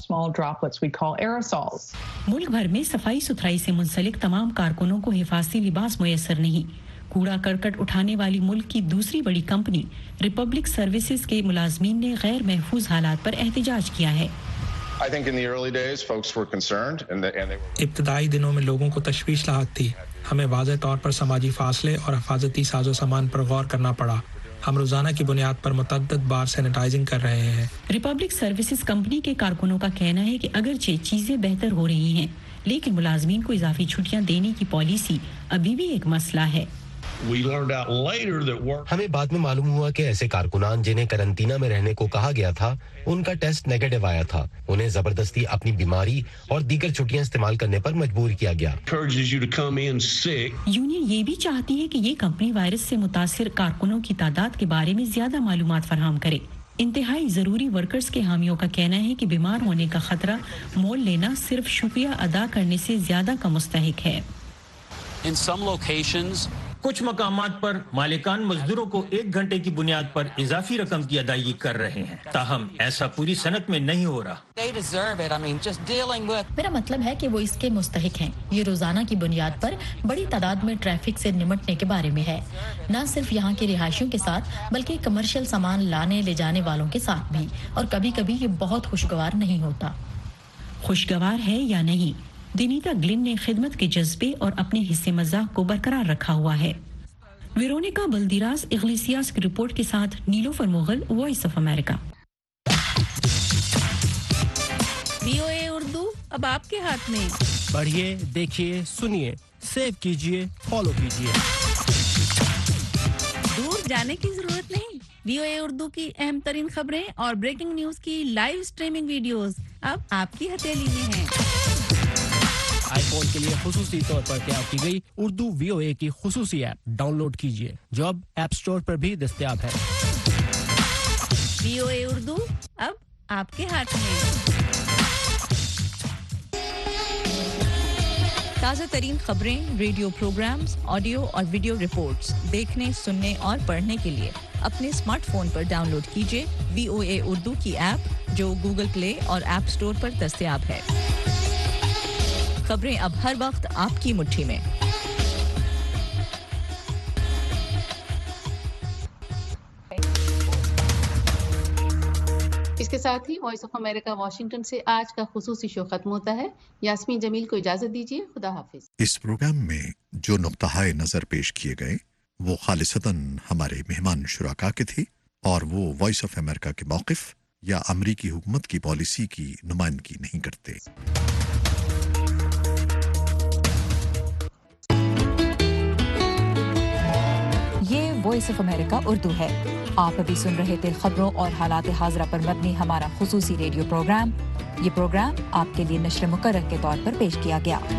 ملک بھر میں صفائی ستھرائی سے منسلک تمام کارکنوں کو حفاظتی لباس میسر نہیں۔ کوڑا کرکٹ اٹھانے والی ملک کی دوسری بڑی کمپنی ریپبلک سروسز کے ملازمین نے غیر محفوظ حالات پر احتجاج کیا ہے۔ ابتدائی دنوں میں لوگوں کو تشویش لاحق تھی۔ ہمیں واضح طور پر سماجی فاصلے اور حفاظتی ساز و سامان پر غور کرنا پڑا۔ ہم روزانہ کی بنیاد پر متعدد بار سینیٹائزنگ کر رہے ہیں۔ ریپبلک سروسز کمپنی کے کارکنوں کا کہنا ہے کہ اگرچہ چیزیں بہتر ہو رہی ہیں لیکن ملازمین کو اضافی چھٹیاں دینے کی پالیسی ابھی بھی ایک مسئلہ ہے۔ ہمیں بعد میں معلوم ہوا کہ ایسے کارکنان جنہیں قرنطینہ میں رہنے کو کہا گیا تھا ان کا ٹیسٹ نیگیٹو آیا تھا، انہیں زبردستی اپنی بیماری اور دیگر چھٹیاں استعمال کرنے پر مجبور کیا گیا۔ یونین یہ بھی چاہتی ہے کہ یہ کمپنی وائرس سے متاثر کارکنوں کی تعداد کے بارے میں زیادہ معلومات فراہم کرے۔ انتہائی ضروری ورکرز کے حامیوں کا کہنا ہے کہ بیمار ہونے کا خطرہ مول لینا صرف شکریہ ادا کرنے سے زیادہ کا مستحق ہے۔ کچھ مقامات پر مالکان مزدوروں کو ایک گھنٹے کی بنیاد پر اضافی رقم کی ادائیگی کر رہے ہیں، تاہم ایسا پوری صنعت میں نہیں ہو رہا۔ میرا مطلب ہے کہ وہ اس کے مستحق ہیں۔ یہ روزانہ کی بنیاد پر بڑی تعداد میں ٹریفک سے نمٹنے کے بارے میں ہے، نہ صرف یہاں کے رہائشیوں کے ساتھ بلکہ کمرشل سامان لانے لے جانے والوں کے ساتھ بھی، اور کبھی کبھی یہ بہت خوشگوار نہیں ہوتا۔ خوشگوار ہے یا نہیں، دنیتا گلن نے خدمت کے جذبے اور اپنے حصے مزاح کو برقرار رکھا ہوا ہے۔ ویرونیکا بلدیراس اگلیسیاس کی رپورٹ کے ساتھ Nilofar Mughal, voice of America. V O A Urdu اب آپ کے ہاتھ میں۔ پڑھیے، دیکھیے، سنیے، سیو کیجیے، فالو کیجیے۔ دور جانے کی ضرورت نہیں، وی او اے اردو کی اہم ترین خبریں اور بریکنگ نیوز کی لائیو اسٹریمنگ ویڈیوز اب آپ کی ہتھیلی میں ہیں۔ फोन के लिए खुसूसी तौर पर तैयार की गई उर्दू वीओए की खुसूसी ऐप डाउनलोड कीजिए जो अब ऐप स्टोर पर भी दस्तयाब है। वीओए उर्दू अब आपके हाथ में। ताज़ा तरीन खबरें, रेडियो प्रोग्राम्स, ऑडियो और वीडियो रिपोर्ट्स देखने, सुनने और पढ़ने के लिए अपने स्मार्टफोन पर डाउनलोड कीजिए वीओए उर्दू की ऐप जो गूगल प्ले और ऐप स्टोर पर दस्तयाब है। खबरें अब हर वक्त आपकी मुट्ठी में। इसके साथ ही वॉइस ऑफ अमेरिका वाशिंगटन से आज का खुसूसी शो खत्म होता है। यास्मीन जमील को इजाजत दीजिए। खुदा हाफिज। इस प्रोग्राम में जो नुक्ताए नजर पेश किए गए वो खालिसतन हमारे मेहमान शुराका के थे और वो वॉइस ऑफ अमेरिका के मौक़िफ़ या अमरीकी हुकूमत की पॉलिसी की नुमाइंदगी नहीं करते। ये वॉइस ऑफ अमेरिका उर्दू है। आप अभी सुन रहे थे खबरों और हालात हाज़रा पर मबनी हमारा खुसूसी रेडियो प्रोग्राम। ये प्रोग्राम आपके लिए नश्र मुकर्रर के तौर पर पेश किया गया।